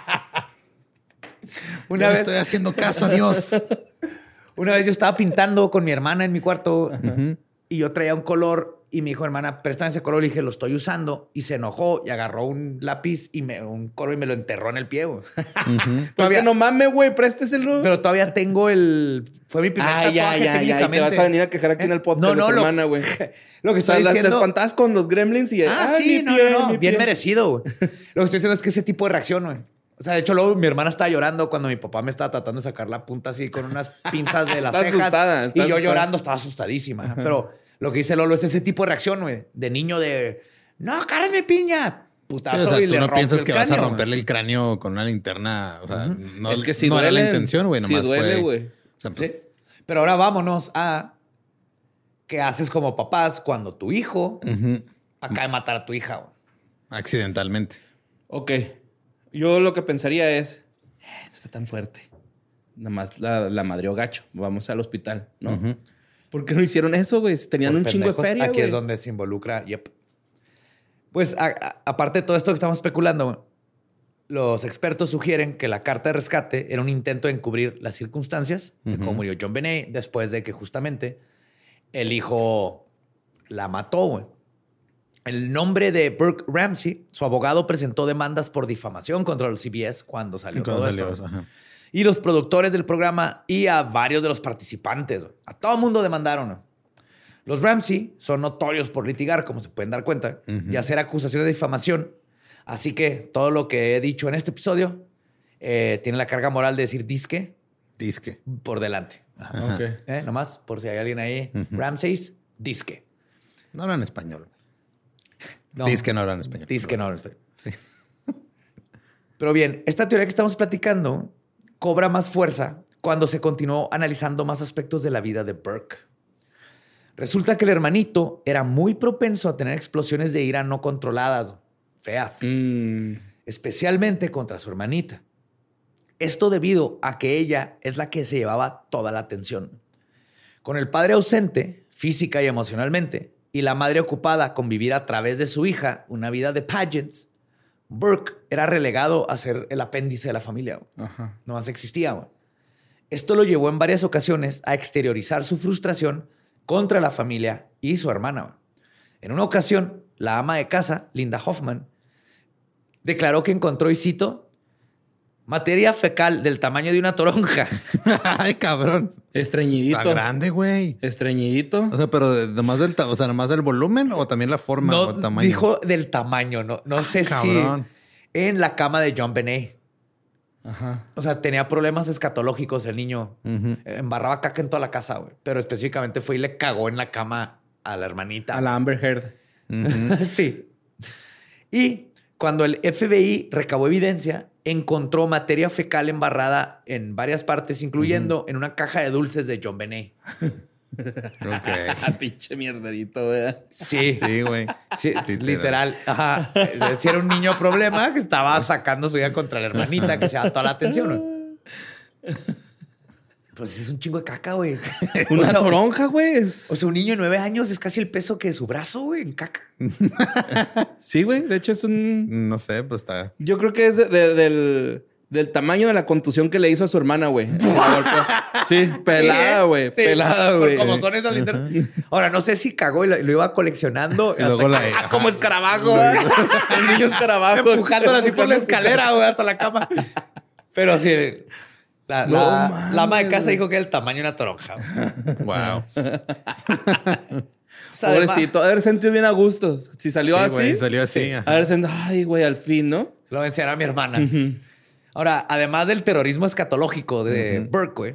una yo vez estoy haciendo caso a Dios. Una vez yo estaba pintando con mi hermana en mi cuarto uh-huh. y yo traía un color y me dijo, hermana, préstame ese color. Le dije, lo estoy usando. Y se enojó y agarró un lápiz y me, un color y me lo enterró en el pie, güey. Uh-huh. Todavía pues no mames, güey, présteselo. Pero todavía tengo el... Fue mi primer ah, tatuaje ya, ya, técnicamente. Ya, te vas a venir a quejar aquí en el podcast no, no, de tu lo, hermana, güey. Lo que estoy o sea, Te diciendo... espantabas con los gremlins y... Ah, ah sí, mi no, pie, no, no. Mi bien pie. merecido, güey. Lo que estoy diciendo es que ese tipo de reacción, güey. O sea, de hecho, luego mi hermana estaba llorando cuando mi papá me estaba tratando de sacar la punta así con unas pinzas de las cejas. Asustada, y yo asustada. llorando, estaba asustadísima. Ajá. Pero lo que dice Lolo es ese tipo de reacción, güey. De niño de... No, cara es mi piña. Putazo sí, o sea, y tú le no piensas el que cráneo, vas a romperle el cráneo con una linterna. O sea, uh-huh. no, es que si no duele, era la intención, güey. Si nomás duele, fue... güey. O sea, pues... Sí. Pero ahora vámonos a... ¿Qué haces como papás cuando tu hijo uh-huh. acaba de matar a tu hija? Güey? Accidentalmente. Ok. Yo lo que pensaría es... Eh, no está tan fuerte. Nada más la, la madreó gacho. Vamos al hospital, ¿no? Uh-huh. ¿Por qué no hicieron eso, güey? Tenían Por un pendejos, chingo de feria, Aquí güey. es donde se involucra... Yep. Pues, a, a, aparte de todo esto que estamos especulando, los expertos sugieren que la carta de rescate era un intento de encubrir las circunstancias uh-huh. de cómo murió JonBenét después de que justamente el hijo la mató, güey. El nombre de Burke Ramsey, su abogado presentó demandas por difamación contra los C B S cuando salió todo salió, esto. Ajá. Y los productores del programa y a varios de los participantes. A todo el mundo demandaron. Los Ramsey son notorios por litigar, como se pueden dar cuenta, uh-huh. y hacer acusaciones de difamación. Así que todo lo que he dicho en este episodio eh, tiene la carga moral de decir disque. Disque. Por delante. Ajá. Okay. ¿Eh? Nomás, por si hay alguien ahí. Uh-huh. Ramsey's, disque. No hablan español. No. Disque no hablan español. Disque no hablan español. Sí. Pero bien, esta teoría que estamos platicando cobra más fuerza cuando se continuó analizando más aspectos de la vida de Burke. Resulta que el hermanito era muy propenso a tener explosiones de ira no controladas, feas, mm. especialmente contra su hermanita. Esto debido a que ella es la que se llevaba toda la atención. Con el padre ausente, física y emocionalmente, y la madre ocupada con vivir a través de su hija una vida de pageants, Burke era relegado a ser el apéndice de la familia. Ajá. No más existía. Güey. Esto lo llevó en varias ocasiones a exteriorizar su frustración contra la familia y su hermana. Güey. En una ocasión, la ama de casa, Linda Hoffman, declaró que encontró, y cito, materia fecal del tamaño de una toronja. Ay, cabrón. Estreñidito. Está grande, güey. Estreñidito. O sea, pero nomás del, o sea, nomás del volumen o también la forma no, o el tamaño. Dijo del tamaño. No, no sé cabrón. si en la cama de John Benet. Ajá. O sea, tenía problemas escatológicos el niño. Uh-huh. Embarraba caca en toda la casa, güey. Pero específicamente fue y le cagó en la cama a la hermanita. A la Amber Heard. Uh-huh. Sí. Y cuando el F B I recabó evidencia, encontró materia fecal embarrada en varias partes, incluyendo uh-huh. en una caja de dulces de John Benet. Ok. Pinche mierderito, güey. Sí. Sí, güey. Sí, literal. literal. Ajá. Si era un niño problema que estaba sacando su vida contra la hermanita, que se da toda la atención, ¿no? Pues es un chingo de caca, güey. Una o sea, toronja, güey. Es... O sea, un niño de nueve años es casi el peso que su brazo, güey, en caca. Sí, güey. De hecho, es un... No sé, pues está... Yo creo que es de, de, del, del tamaño de la contusión que le hizo a su hermana, güey. Sí, pelada, güey. Sí, pelada, güey. Como son esas linternas. Ahora, no sé si cagó y lo, lo iba coleccionando. Y luego la... Ah, como escarabajo. El niño escarabajo. Empujándola así por la escalera, güey, hasta la cama. Pero sí... La, no, la, man, la ama de casa dijo que era el tamaño de una toronja. Wow. Pobrecito. Haber sentido bien a gusto. Si salió sí, así. Güey, salió así. Sí. Haber sentido, ay, güey, al fin, ¿no? Se lo voy a enseñar a mi hermana. Uh-huh. Ahora, además del terrorismo escatológico de uh-huh. Burke, güey,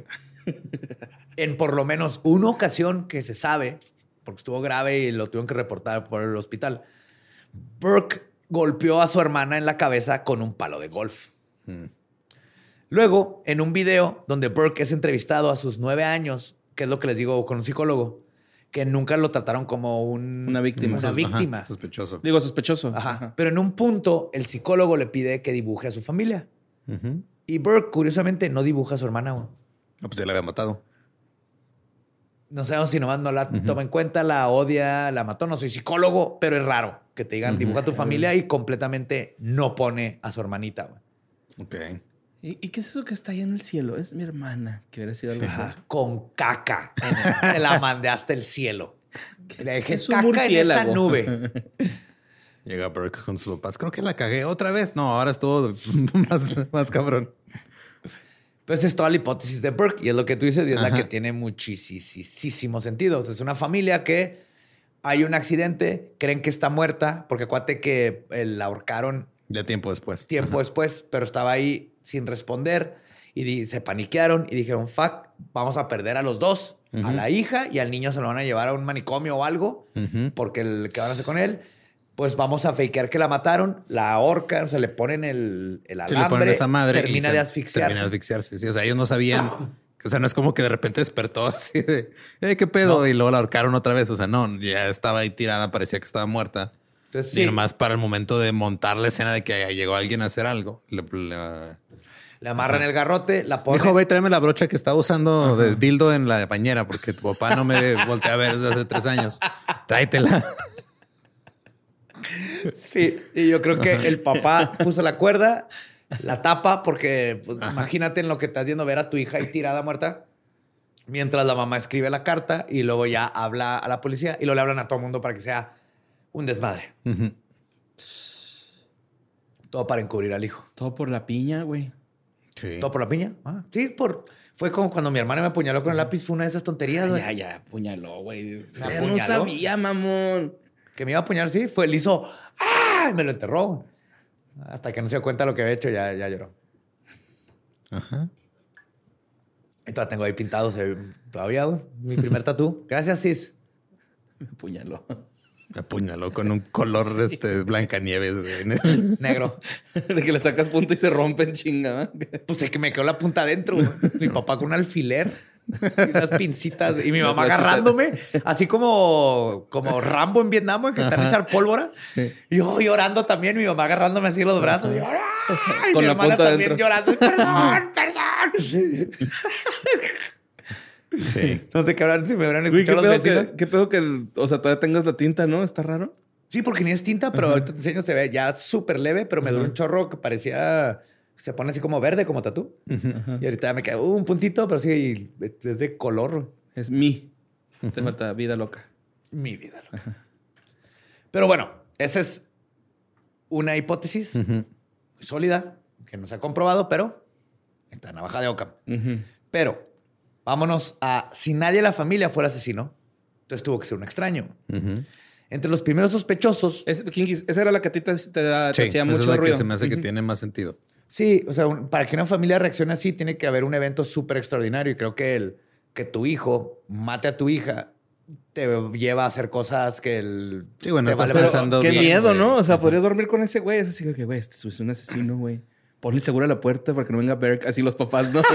en por lo menos una ocasión que se sabe, porque estuvo grave y lo tuvieron que reportar por el hospital, Burke golpeó a su hermana en la cabeza con un palo de golf. Uh-huh. Luego, en un video donde Burke es entrevistado a sus nueve años, que es lo que les digo con un psicólogo, que nunca lo trataron como un, una víctima. Una víctima. Ajá, sospechoso. Digo, sospechoso. Ajá. Ajá. Pero en un punto, el psicólogo le pide que dibuje a su familia. Uh-huh. Y Burke, curiosamente, no dibuja a su hermana. Güey. No, pues ya la había matado. No sabemos si nomás no la uh-huh. toma en cuenta, la odia, la mató. No soy psicólogo, pero es raro que te digan uh-huh. dibuja a tu familia y completamente no pone a su hermanita. Güey. Ok. ¿Y, ¿Y qué es eso que está ahí en el cielo? Es mi hermana. Que hubiera sido algo sí. así. Con caca. El, se la mandé hasta el cielo. Le dejé es caca en esa nube. Llega Burke con sus papás. Creo que la cagué otra vez. No, ahora estuvo más, más cabrón. Pues es toda la hipótesis de Burke. Y es lo que tú dices y es Ajá. la que tiene muchísimo sentido. O sea, es una familia que hay un accidente, creen que está muerta, porque acuérdate que la ahorcaron. Ya tiempo después. Tiempo Ajá. después, pero estaba ahí sin responder y di- se paniquearon y dijeron, fuck, vamos a perder a los dos, uh-huh. a la hija y al niño se lo van a llevar a un manicomio o algo, uh-huh. porque el que van a hacer con él, pues vamos a fakear que la mataron, la ahorcan, o sea, le ponen el, el alambre, le ponen esa madre termina de asfixiarse. Termina de asfixiarse. Sí, o sea, ellos no sabían, o sea, no es como que de repente despertó así de, eh, ¿qué pedo? No. Y luego la ahorcaron otra vez. O sea, no, ya estaba ahí tirada, parecía que estaba muerta. Entonces, sí. Y nomás para el momento de montar la escena de que llegó alguien a hacer algo. Le, le, le amarran el garrote, la ponen. Dijo, ve, tráeme la brocha que estaba usando Ajá. de dildo en la bañera porque tu papá no me voltea a ver desde hace tres años. Tráetela. Sí, y yo creo que Ajá. el papá puso la cuerda, la tapa, porque pues, imagínate en lo que estás viendo ver a tu hija ahí tirada muerta, mientras la mamá escribe la carta y luego ya habla a la policía y luego le hablan a todo el mundo para que sea un desmadre. Uh-huh. Todo para encubrir al hijo. Todo por la piña, güey. Sí. ¿Todo por la piña? Ah, sí, por... Fue como cuando mi hermana me apuñaló con el lápiz. Fue una de esas tonterías, güey. Ya, ya, apuñaló, güey. No sabía, mamón. Que me iba a apuñalar, sí. Fue, él hizo... ¡Ah! Y me lo enterró. Hasta que no se dio cuenta de lo que había hecho, ya, ya lloró. Ajá. Y todavía tengo ahí pintado. Todavía, güey. Mi primer tatú. Gracias, Cis. Me apuñaló. Me apuñaló con un color sí. este, Blancanieves, güey. Negro. De que le sacas punta y se rompen, chinga. Pues es que me quedó la punta adentro. Mi papá con un alfiler. Y unas pincitas. Y mi mamá agarrándome, así como, como Rambo en Vietnam, que te van a echar pólvora. Sí. Y yo llorando también, mi mamá agarrándome así los brazos. Y, y con mi la hermana punta también dentro. llorando. Perdón, perdón. Sí. No sé qué habrán, si me habrán Uy, escuchado ¿qué los pedo vecinos. que, qué pedo que, o sea, todavía tengas la tinta, ¿no? Está raro. Sí, porque ni es tinta, pero ahorita te enseño, se ve ya súper leve, pero me duró un chorro que parecía... Se pone así como verde, como tatú. Uh-huh. Y ahorita me queda uh, un puntito, pero sí, es de color. Es mi. Uh-huh. Te falta vida loca. Mi vida loca. Uh-huh. Pero bueno, esa es una hipótesis uh-huh. muy sólida, que no se ha comprobado, pero está navaja de Occam. Uh-huh. Pero vámonos a... Si nadie de la familia fuera asesino, entonces tuvo que ser un extraño. Uh-huh. Entre los primeros sospechosos... Es, Kinkis, esa era la que a ti te, te, te sí, hacía mucho esa es la ruido. Que se me hace uh-huh. que tiene más sentido. Sí, o sea, un, para que una familia reaccione así, tiene que haber un evento súper extraordinario. Y creo que el que tu hijo mate a tu hija te lleva a hacer cosas que el... Sí, bueno, te estás vale pensando Qué bien, miedo, güey. ¿no? O sea, podrías dormir con ese güey. Es así que, güey, este es un asesino, güey. Ponle seguro a la puerta para que no venga Berg. Así los papás, ¿no?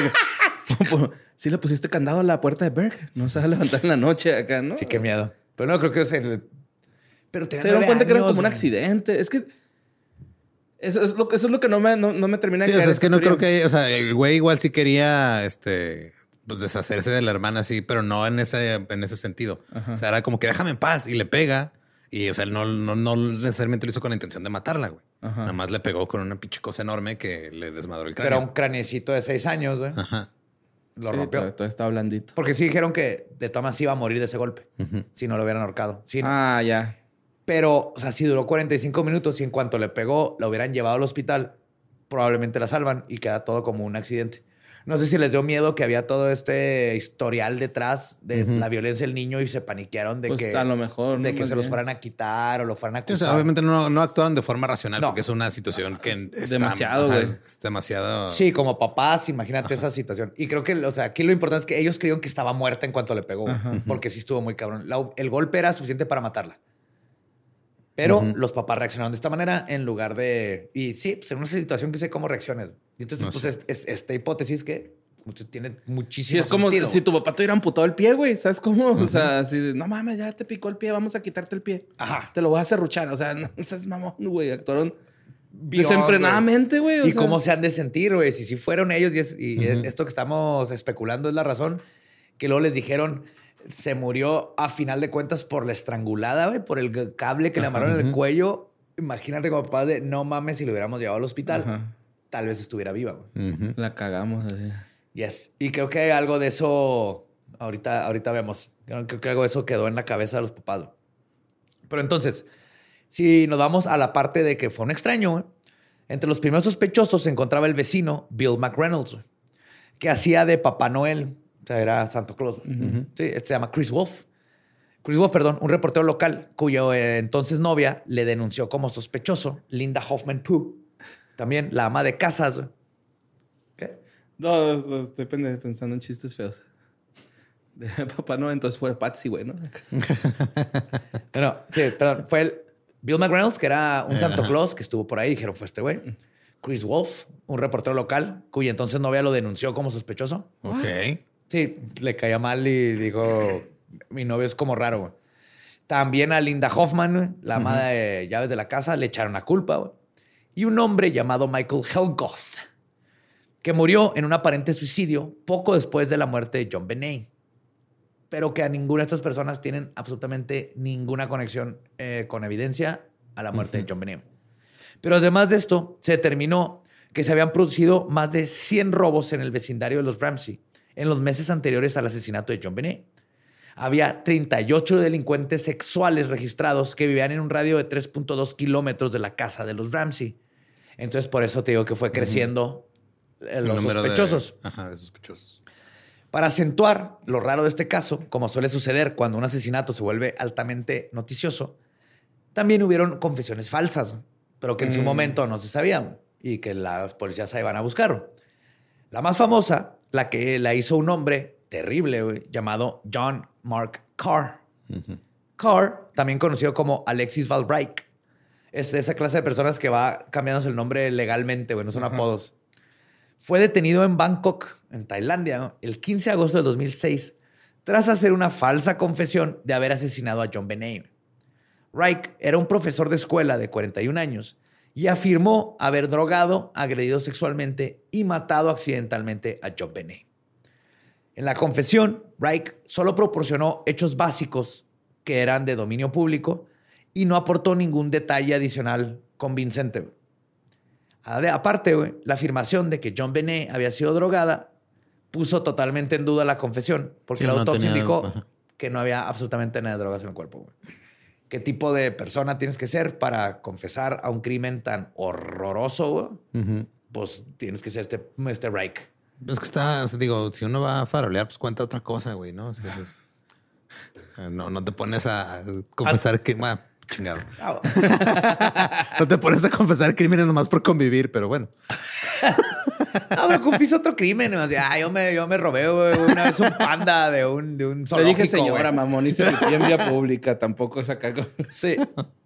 Sí le pusiste candado a la puerta de Berg. No se va a levantar en la noche acá, ¿no? Sí, qué miedo. Pero no, creo que es el... Pero se dieron cuenta años, que era como un accidente. Es que eso es lo, eso es lo que no me, no, no me termina sí, de o sea, es que no teoría. creo que... O sea, el güey igual sí quería este, pues deshacerse de la hermana, sí, pero no en ese, en ese sentido. Ajá. O sea, era como que déjame en paz y le pega. Y, o sea, no, no, no necesariamente lo hizo con la intención de matarla, güey. Ajá. Nada más le pegó con una pinche cosa enorme que le desmadró el cráneo. Pero un cranecito de seis años, güey. Ajá. Lo sí, rompió. Todo, todo estaba blandito. Porque sí dijeron que de todas maneras iba a morir de ese golpe. Uh-huh. Si no lo hubieran ahorcado. Sí, ah, no. ya. Pero, o sea, si duró cuarenta y cinco minutos y en cuanto le pegó, la hubieran llevado al hospital, probablemente la salvan y queda todo como un accidente. No sé si les dio miedo que había todo este historial detrás de uh-huh. la violencia del niño y se paniquearon de pues que... a lo mejor. De no, que se bien. los fueran a quitar o lo fueran a acusar. Sí, o sea, obviamente no, no actuaron de forma racional no. porque es una situación que es está, demasiado, güey. Es demasiado... Sí, como papás, imagínate ajá. esa situación. Y creo que, o sea, aquí lo importante es que ellos creyeron que estaba muerta en cuanto le pegó, ajá. porque sí estuvo muy cabrón. La, el golpe era suficiente para matarla. Pero uh-huh. los papás reaccionaron de esta manera en lugar de... Y sí, pues en una situación que sé cómo reacciones. Y entonces, no pues, sé. es, es esta hipótesis que tiene muchísimo sí, es como sentido. Si tu papá te hubiera amputado el pie, güey. ¿Sabes cómo? Uh-huh. O sea, así de, no mames, ya te picó el pie, vamos a quitarte el pie. Ajá. Te lo voy a serruchar. O sea, no seas mamón, güey. Actuaron Beyond, desenfrenadamente, güey. Y sea. cómo se han de sentir, güey. Si sí fueron ellos y, es, y uh-huh. esto que estamos especulando es la razón, que luego les dijeron... Se murió a final de cuentas por la estrangulada, güey, por el cable que le amarraron en el cuello. Imagínate como papá de no mames si lo hubiéramos llevado al hospital. Ajá. Tal vez estuviera viva, güey. Uh-huh. La cagamos así. Yes. Y creo que hay algo de eso. Ahorita, ahorita vemos. Creo que algo de eso quedó en la cabeza de los papás, güey. Pero entonces, si nos vamos a la parte de que fue un extraño, güey, entre los primeros sospechosos se encontraba el vecino Bill McReynolds, güey, que hacía de Papá Noel. O sea, era Santa Claus. Uh-huh. Sí, se llama Chris Wolf. Chris Wolf, perdón, un reportero local cuyo eh, entonces novia le denunció como sospechoso, Linda Hoffman Pooh. También la ama de casas. ¿Qué? No, no, estoy pensando en chistes feos. De Papá Noel, entonces fue Patsy, güey, ¿no? no, sí, perdón. Fue el Bill McReynolds, que era un Santa Claus que estuvo por ahí. Dijeron, fue este güey. Chris Wolf, un reportero local cuya entonces novia lo denunció como sospechoso. Ok. Sí, le caía mal y dijo, mi novio es como raro, güey. También a Linda Hoffman, la ama uh-huh. de llaves de la casa, le echaron la culpa, güey. Y un hombre llamado Michael Helgoth, que murió en un aparente suicidio poco después de la muerte de John Benet. Pero que a ninguna de estas personas tienen absolutamente ninguna conexión eh, con evidencia a la muerte uh-huh. de John Benet. Pero además de esto, se determinó que se habían producido más de cien robos en el vecindario de los Ramsey en los meses anteriores al asesinato de John Benet. Había treinta y ocho delincuentes sexuales registrados que vivían en un radio de tres punto dos kilómetros de la casa de los Ramsey. Entonces, por eso te digo que fue creciendo uh-huh. los sospechosos. De, ajá, de sospechosos. Para acentuar lo raro de este caso, como suele suceder cuando un asesinato se vuelve altamente noticioso, también hubieron confesiones falsas, pero que en mm. su momento no se sabían y que las policías se iban a buscar. La más famosa, la que la hizo un hombre terrible, wey, llamado John Mark Carr. Uh-huh. Carr, también conocido como Alexis Valreich, es de esa clase de personas que va cambiándose el nombre legalmente, güey, no son uh-huh. apodos. Fue detenido en Bangkok, en Tailandia, ¿no? el quince de agosto del dos mil seis, tras hacer una falsa confesión de haber asesinado a JonBenét. Reich era un profesor de escuela de cuarenta y un años y afirmó haber drogado, agredido sexualmente y matado accidentalmente a JonBenét. En la confesión, Reich solo proporcionó hechos básicos que eran de dominio público y no aportó ningún detalle adicional convincente. Aparte, wey, la afirmación de que JonBenét había sido drogada puso totalmente en duda la confesión, porque sí, la autopsia no indicó ajá. que no había absolutamente nada de drogas en el cuerpo. Wey. ¿Qué tipo de persona tienes que ser para confesar a un crimen tan horroroso? Uh-huh. Pues tienes que ser este, este Reich. Es que está, o sea, digo, si uno va a farolear, pues cuenta otra cosa, güey, ¿no? O sea, es, o sea, no, no te pones a confesar que... Bueno, chingado. No te pones a confesar crímenes nomás por convivir, pero bueno. No, pero confieso otro crimen. Ah, yo, me, yo me robé güey, una vez un panda de un, de un zoológico. Le dije señora, güey. Mamón, y se metí en vía pública. Tampoco es acá. Sí.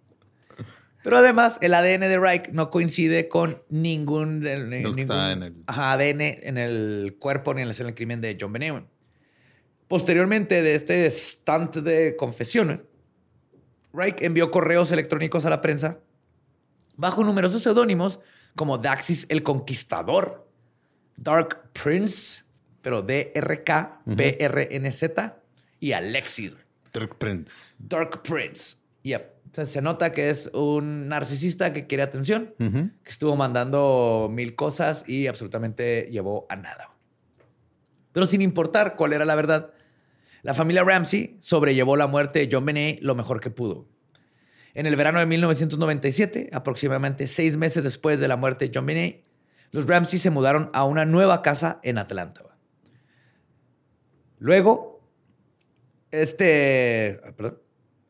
Pero además, el A D N de Reich no coincide con ningún, de, ningún está en el... ajá, A D N en el cuerpo ni en la escena del crimen de JonBenét. Posteriormente de este stunt de confesión, Reich envió correos electrónicos a la prensa bajo numerosos seudónimos como Daxis el Conquistador, Dark Prince, pero D R K P R N Z, y Alexis. Dark Prince. Dark Prince. Yep. Entonces se nota que es un narcisista que quiere atención, uh-huh. que estuvo mandando mil cosas y absolutamente llevó a nada. Pero sin importar cuál era la verdad, la familia Ramsey sobrellevó la muerte de JonBenét lo mejor que pudo. En el verano de mil novecientos noventa y siete, aproximadamente seis meses después de la muerte de JonBenét, los Ramsey se mudaron a una nueva casa en Atlanta. Luego, este... Perdón.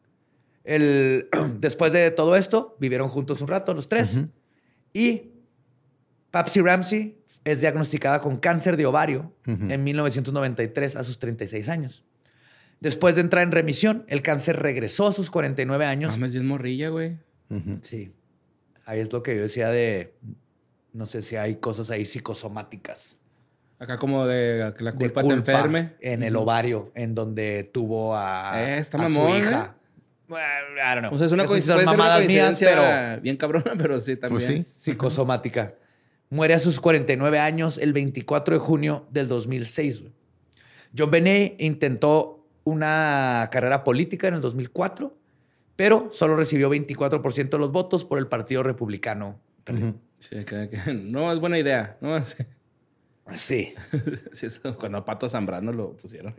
El, después de todo esto, vivieron juntos un rato, los tres. Uh-huh. Y Patsy Ramsey es diagnosticada con cáncer de ovario uh-huh. en mil novecientos noventa y tres a sus treinta y seis años. Después de entrar en remisión, el cáncer regresó a sus cuarenta y nueve años. Mames, bien morrilla, güey. Uh-huh. Sí. Ahí es lo que yo decía de... No sé si hay cosas ahí psicosomáticas. Acá como de que la culpa, culpa te enferme. En uh-huh. el ovario, en donde tuvo a, eh, está a mamón, su hija. ¿eh? Well, I don't know. O sea, es una, Esas puede mamadas ser una coincidencia mías, pero bien cabrona, pero sí también. Pues sí. Psicosomática. Muere a sus cuarenta y nueve años el veinticuatro de junio del dos mil seis. JonBenét intentó una carrera política en el dos mil cuatro, pero solo recibió veinticuatro por ciento de los votos por el Partido Republicano. Uh-huh. Sí, que, que no es buena idea. No, sí. Sí. Sí, eso, cuando a Pato Zambrano lo pusieron.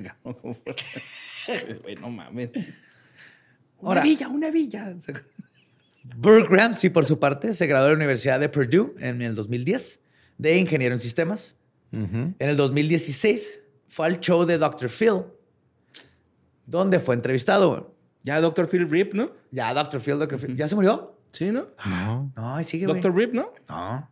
Güey, no mames. Una Ahora, villa, una villa. Burke Ramsey, por su parte, se graduó de la Universidad de Purdue en el dos mil diez de ingeniero en sistemas. Uh-huh. En el dos mil dieciséis fue al show de doctor Phil, donde fue entrevistado. Ya doctor Phil Rip, ¿no? Ya doctor Phil, doctor Phil. ¿Ya se murió? Sí, ¿no? No. No, ahí sigue, doctor Rip, ¿no? No.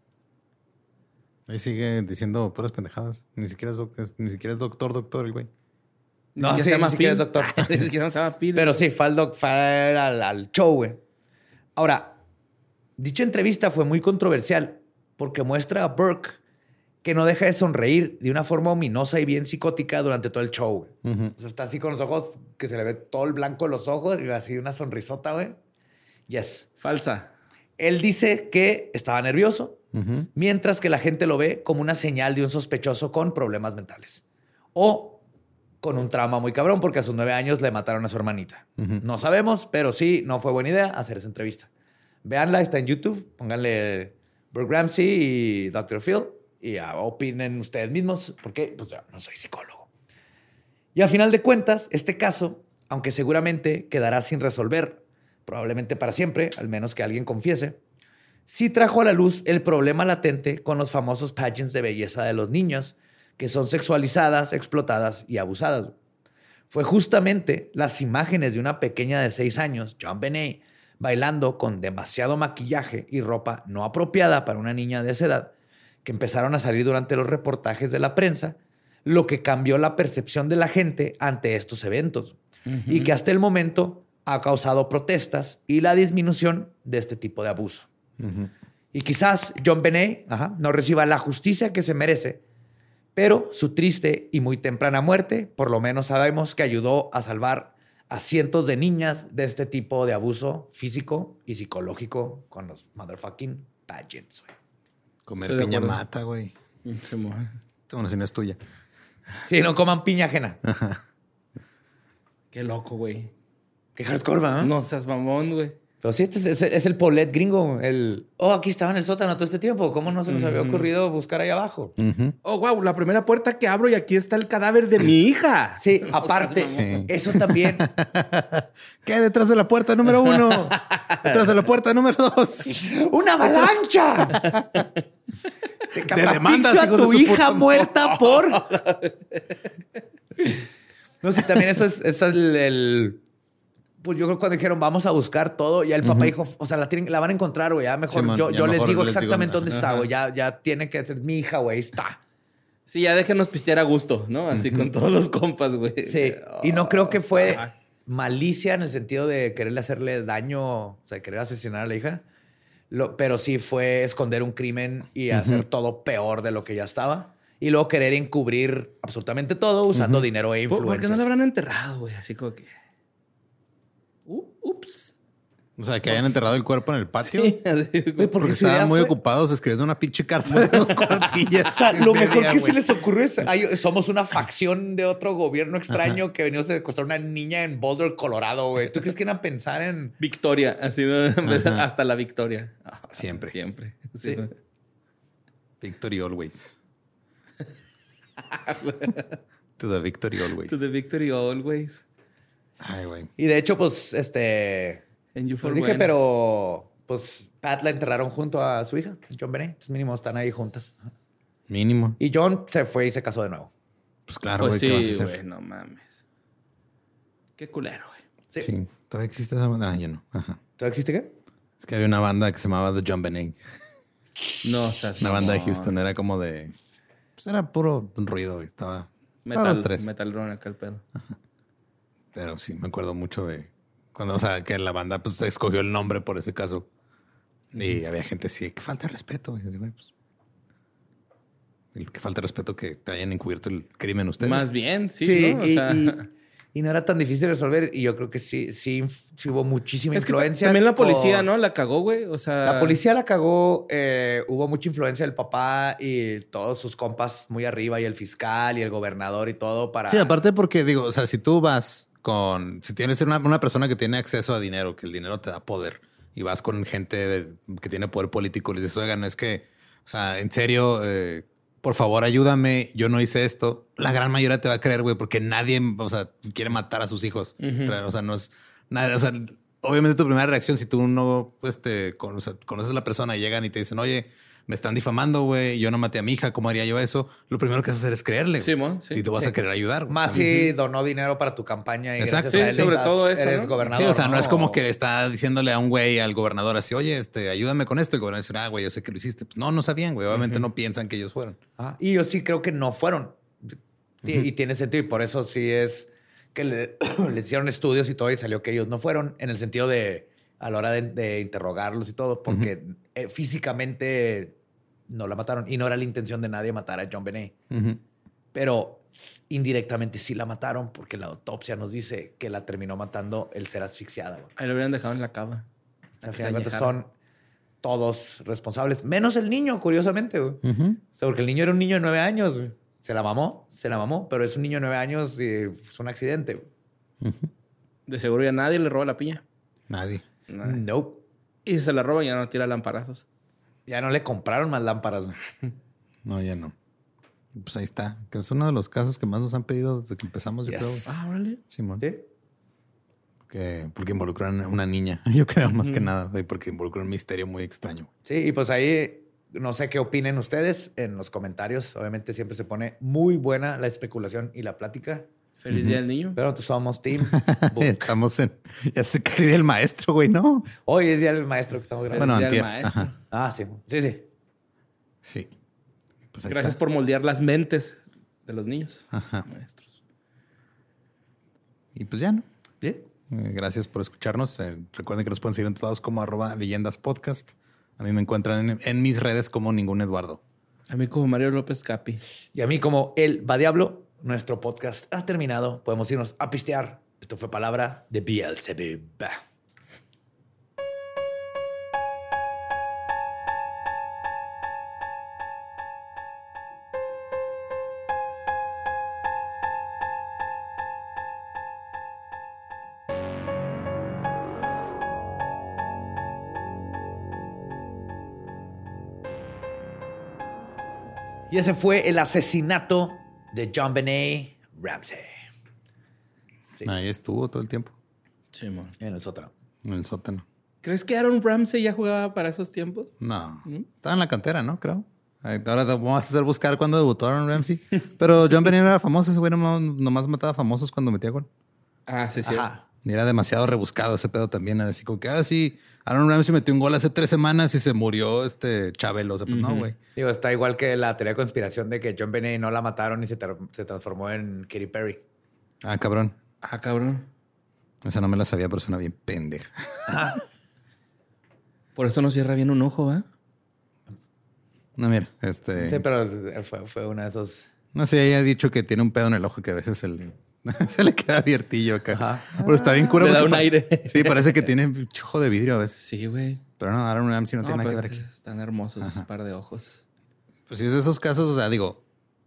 Ahí sigue diciendo puras pendejadas. Ni siquiera es, doc- es- ni siquiera es doctor, doctor el güey. No, Ya sí, se llama ni siquiera es Phil. doctor. Ni siquiera se llama Phil. Pero sí, fue al, doc, fue al, al show, güey. Ahora, dicha entrevista fue muy controversial porque muestra a Burke que no deja de sonreír de una forma ominosa y bien psicótica durante todo el show, güey. Uh-huh. O sea, está así con los ojos, que se le ve todo el blanco en los ojos y así una sonrisota, güey. Yes. Falsa. Él dice que estaba nervioso, Uh-huh. mientras que la gente lo ve como una señal de un sospechoso con problemas mentales. O con un trauma muy cabrón, porque a sus nueve años le mataron a su hermanita. Uh-huh. No sabemos, pero sí, no fue buena idea hacer esa entrevista. Véanla, está en YouTube. Pónganle Burke Ramsey y doctor Phil y uh, opinen ustedes mismos, porque pues, yo no soy psicólogo. Y a final de cuentas, este caso, aunque seguramente quedará sin resolver, probablemente para siempre, al menos que alguien confiese, sí trajo a la luz el problema latente con los famosos pageants de belleza de los niños, que son sexualizadas, explotadas y abusadas. Fue justamente las imágenes de una pequeña de seis años, JonBenét, bailando con demasiado maquillaje y ropa no apropiada para una niña de esa edad, que empezaron a salir durante los reportajes de la prensa, lo que cambió la percepción de la gente ante estos eventos, uh-huh. y que hasta el momento ha causado protestas y la disminución de este tipo de abuso. Uh-huh. Y quizás John Benet ajá, no reciba la justicia que se merece, pero su triste y muy temprana muerte, por lo menos sabemos que ayudó a salvar a cientos de niñas de este tipo de abuso físico y psicológico con los motherfucking pageants, güey. Comer piña mata, güey. Bueno, si no es tuya. Sí, no coman piña ajena. Qué loco, güey. Qué hardcore, ¿verdad? No seas mamón, güey. Pero sí, este es, es, es el Paulette gringo. El, oh, aquí estaba en el sótano todo este tiempo. ¿Cómo no se nos uh-huh. había ocurrido buscar ahí abajo? Uh-huh. Oh, wow, la primera puerta que abro y aquí está el cadáver de mi hija. Sí, aparte, sí. Eso también. ¿Qué hay detrás de la puerta número uno? Detrás de la puerta número dos. ¡Una avalancha! Te de demandas a tu hija muerta por... No sé, también eso es, eso es el... el... Pues yo creo que cuando dijeron, vamos a buscar todo, ya el papá uh-huh. dijo, o sea, la, tienen, la van a encontrar, güey. Ya mejor, sí, man, yo, ya yo mejor les digo les exactamente digo, dónde uh-huh. está, güey. Ya, ya tiene que ser mi hija, güey. Está. Sí, ya déjenos pistear a gusto, ¿no? Así uh-huh. con todos los compas, güey. Sí. Oh, y no creo que fue ah. malicia en el sentido de quererle hacerle daño, o sea, querer asesinar a la hija. Lo, pero sí fue esconder un crimen y uh-huh. hacer todo peor de lo que ya estaba. Y luego querer encubrir absolutamente todo usando uh-huh. dinero e influencias. ¿Por qué no le habrán enterrado, güey? Así como que... Uh, ups. O sea, que hayan enterrado el cuerpo en el patio. Sí, así, porque, porque estaban muy fue... ocupados escribiendo una pinche carta de dos cuartillas. O sea, lo media, mejor que wey. se les ocurrió es... Ay, somos una facción de otro gobierno extraño Ajá. que venimos a secuestrar a una niña en Boulder, Colorado, güey. ¿Tú crees que iban a pensar en... Victoria, así, ¿no? Hasta la victoria. Oh, siempre. Siempre. Sí. sí. Victory always. To the victory always. To the victory always. Ay, güey. Y de hecho, pues, este... Pues dije, bueno. pero... Pues, Pat la enterraron junto a su hija, John Benet. Entonces, mínimo, están ahí juntas. Mínimo. Y John se fue y se casó de nuevo. Pues claro, pues güey. sí, güey, no mames. Qué culero, güey. Sí. sí. ¿Todavía existe esa banda? Ah, ya no. Ajá. ¿Todavía existe qué? Es que había una banda que se llamaba The John Benet. No, o sea... Una banda de Houston. Era como de... Pues era puro ruido. Estaba... Metal, tres. Metal Run acá el pedo. Ajá. Pero sí, me acuerdo mucho de cuando, o sea, que la banda pues escogió el nombre por ese caso. Y había gente así, que falta de respeto. Y así, güey, pues, que falta de respeto que te hayan encubierto el crimen ustedes. Más bien, sí. Sí, ¿no? O y, sea... y, y no era tan difícil de resolver. Y yo creo que sí, sí, sí hubo muchísima es influencia. Que también la policía, con... ¿no? La cagó, güey. O sea... La policía la cagó. Eh, hubo mucha influencia del papá y todos sus compas muy arriba. Y el fiscal y el gobernador y todo para... Sí, aparte porque, digo, o sea, si tú vas... Con, si tienes una, una persona que tiene acceso a dinero, que el dinero te da poder y vas con gente de, que tiene poder político y les dices, oigan, es que, o sea, en serio, eh, por favor, ayúdame. Yo no hice esto. La gran mayoría te va a creer, güey, porque nadie, o sea, quiere matar a sus hijos. Uh-huh. O sea, no es nada. O sea, obviamente tu primera reacción, si tú no, pues, te o sea, conoces a la persona y llegan y te dicen, oye, me están difamando, güey, yo no maté a mi hija, ¿cómo haría yo eso? Lo primero que vas a hacer es creerle. Sí, mon, sí, y te vas sí. a querer ayudar. Más si uh-huh. donó dinero para tu campaña y Exacto. gracias a él sí, sobre estás, todo eso, eres ¿no? gobernador. Sí, o sea, no, no es como que está diciéndole a un güey, al gobernador así, oye, este, ayúdame con esto. Y el gobernador dice, ah, güey, yo sé que lo hiciste. Pues no, no sabían, güey. Obviamente uh-huh. no piensan que ellos fueron. Ah, y yo sí creo que no fueron. Uh-huh. Y tiene sentido. Y por eso sí es que le, les hicieron estudios y todo y salió que ellos no fueron en el sentido de a la hora de, de interrogarlos y todo, porque uh-huh. eh, físicamente... no la mataron. Y no era la intención de nadie matar a John Benet. Uh-huh. Pero indirectamente sí la mataron porque la autopsia nos dice que la terminó matando el ser asfixiada. Güey. Ahí lo hubieran dejado en la cama. O sea, al final de cuentas son todos responsables. Menos el niño, curiosamente. Güey. Uh-huh. O sea, porque el niño era un niño de nueve años. Güey. Se la mamó, se la mamó. Pero es un niño de nueve años y es un accidente. Güey. Uh-huh. De seguro ya nadie le roba la piña. Nadie. Nadie. Nope. Y si se la roba ya no tira lamparazos. Ya no le compraron más lámparas. No, ya no. Pues ahí está. Que es uno de los casos que más nos han pedido desde que empezamos, yo yes. creo. Ah, órale. Simón. Sí. Que, porque involucran a una niña. Yo creo más mm. que nada. Porque involucran un misterio muy extraño. Sí, y pues ahí no sé qué opinen ustedes en los comentarios. Obviamente siempre se pone muy buena la especulación y la plática. Feliz uh-huh. Día del Niño. Pero somos team book. Estamos en... Ya sé que es Día del Maestro, güey, ¿no? Hoy es Día del Maestro que estamos grabando. Bueno, Día antier. del Maestro. Ajá. Ah, sí. Sí, sí. Sí. Pues Gracias está. por moldear las mentes de los niños. Ajá. Maestros. Y pues ya, ¿no? ¿Sí? Eh, gracias por escucharnos. Eh, recuerden que nos pueden seguir en todos como arroba leyendas podcast. A mí me encuentran en, en mis redes como Ningún Eduardo. A mí como Mario López Capi. Y a mí como El Va Diablo. Nuestro podcast ha terminado. Podemos irnos a pistear. Esto fue Palabra de Beelzebub. Y ese fue el asesinato de JonBenet Ramsey. Sí. Ahí estuvo todo el tiempo. Sí, man. En el sótano. En el sótano. ¿Crees que Aaron Ramsey ya jugaba para esos tiempos? No. ¿Mm? Estaba en la cantera, ¿no? Creo. Ahora vamos a hacer buscar cuándo debutó Aaron Ramsey. Pero JonBenet era famoso. Ese güey nomás, nomás mataba famosos cuando metía gol. Ah, sí, sí. Y era demasiado rebuscado ese pedo también. Así como que, ah, sí, Aaron Ramsey metió un gol hace tres semanas y se murió este Chabelo. O sea, pues uh-huh. no, güey. Digo, está igual que la teoría de conspiración de que JonBenet no la mataron y se, tra- se transformó en Katy Perry. Ah, cabrón. Ah, cabrón. Esa no me la sabía, pero suena bien pendeja. Ah. Por eso no cierra bien un ojo, ¿eh? No, mira, este... Sí, pero fue, fue una de esos... No sé, ella ha dicho que tiene un pedo en el ojo que a veces se le, se le queda abiertillo acá. Ajá. Pero está bien cura. Le da un pa- aire. Sí, parece que tiene un ojo de vidrio a veces. Sí, güey. Pero no, Aaron Ramsey no, no tiene nada que ver aquí. Están hermosos Ajá. esos par de ojos. Pues sí, es de esos casos, o sea, digo,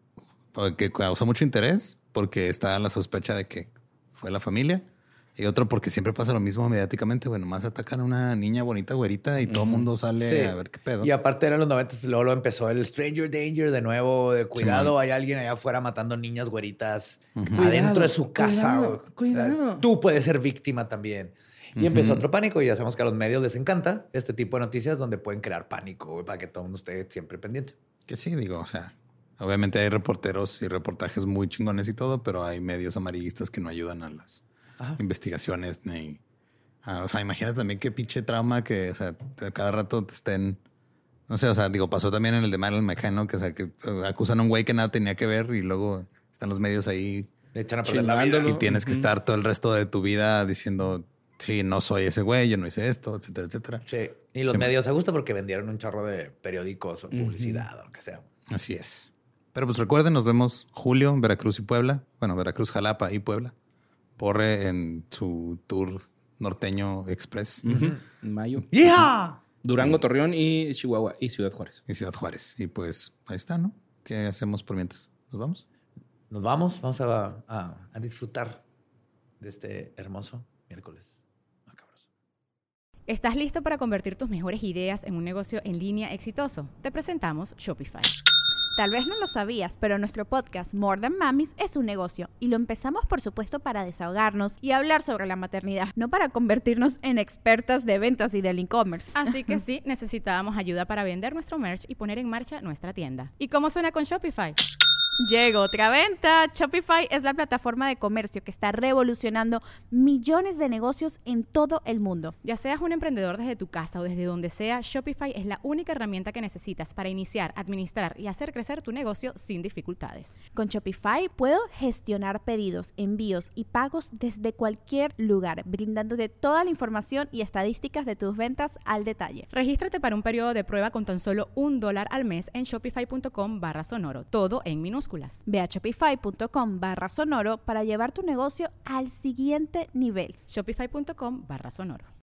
que causó mucho interés porque está la sospecha de que fue la familia. Y otro porque siempre pasa lo mismo mediáticamente. Bueno, más atacan a una niña bonita, güerita, y todo el mundo sale sí. a ver qué pedo. Y aparte eran los noventas, luego lo empezó el Stranger Danger de nuevo. De cuidado, sí, hay alguien allá afuera matando niñas güeritas uh-huh. adentro cuidado, de su casa. Cuidado, cuidado. O sea, tú puedes ser víctima también. Y uh-huh. empezó otro pánico. Y ya sabemos que a los medios les encanta este tipo de noticias donde pueden crear pánico, güey, para que todo el mundo esté siempre pendiente. Que sí, digo, o sea, obviamente hay reporteros y reportajes muy chingones y todo, pero hay medios amarillistas que no ayudan a las... Ajá. investigaciones ni ah, o sea, imagínate también qué pinche trauma que, o sea, cada rato te estén, no sé, o sea, digo, pasó también en el de Madeline McCann, ¿no? Que, o sea, que acusan a un güey que nada tenía que ver y luego están los medios ahí le echan a perder la vida, y tienes que uh-huh. estar todo el resto de tu vida diciendo, sí, no soy ese güey, yo no hice esto, etcétera, etcétera. Sí, y los sí, medios a gusto porque vendieron un chorro de periódicos o publicidad uh-huh. o lo que sea. Así es. Pero pues recuerden, nos vemos julio, Veracruz y Puebla. Bueno, Veracruz, Jalapa y Puebla. Porre en su tour norteño express. Uh-huh. En mayo. ¡Yeah! Durango, Torreón y Chihuahua y Ciudad Juárez. Y Ciudad Juárez. Y pues ahí está, ¿no? ¿Qué hacemos por mientras? ¿Nos vamos? Nos vamos. Vamos a, a, a disfrutar de este hermoso miércoles. Macabroso. ¿Estás listo para convertir tus mejores ideas en un negocio en línea exitoso? Te presentamos Shopify. Tal vez no lo sabías, pero nuestro podcast More Than Mamis es un negocio y lo empezamos por supuesto para desahogarnos y hablar sobre la maternidad, no para convertirnos en expertas de ventas y del e-commerce. Así que sí, necesitábamos ayuda para vender nuestro merch y poner en marcha nuestra tienda. ¿Y cómo suena con Shopify? Llegó otra venta. Shopify es la plataforma de comercio que está revolucionando millones de negocios en todo el mundo. Ya seas un emprendedor desde tu casa o desde donde sea, Shopify es la única herramienta que necesitas para iniciar, administrar y hacer crecer tu negocio sin dificultades. Con Shopify puedo gestionar pedidos, envíos y pagos desde cualquier lugar, brindándote toda la información y estadísticas de tus ventas al detalle. Regístrate para un periodo de prueba con tan solo un dólar al mes en shopify.com barra sonoro, todo en minúsculas. Ve a shopify.com barra sonoro para llevar tu negocio al siguiente nivel. Shopify.com barra sonoro.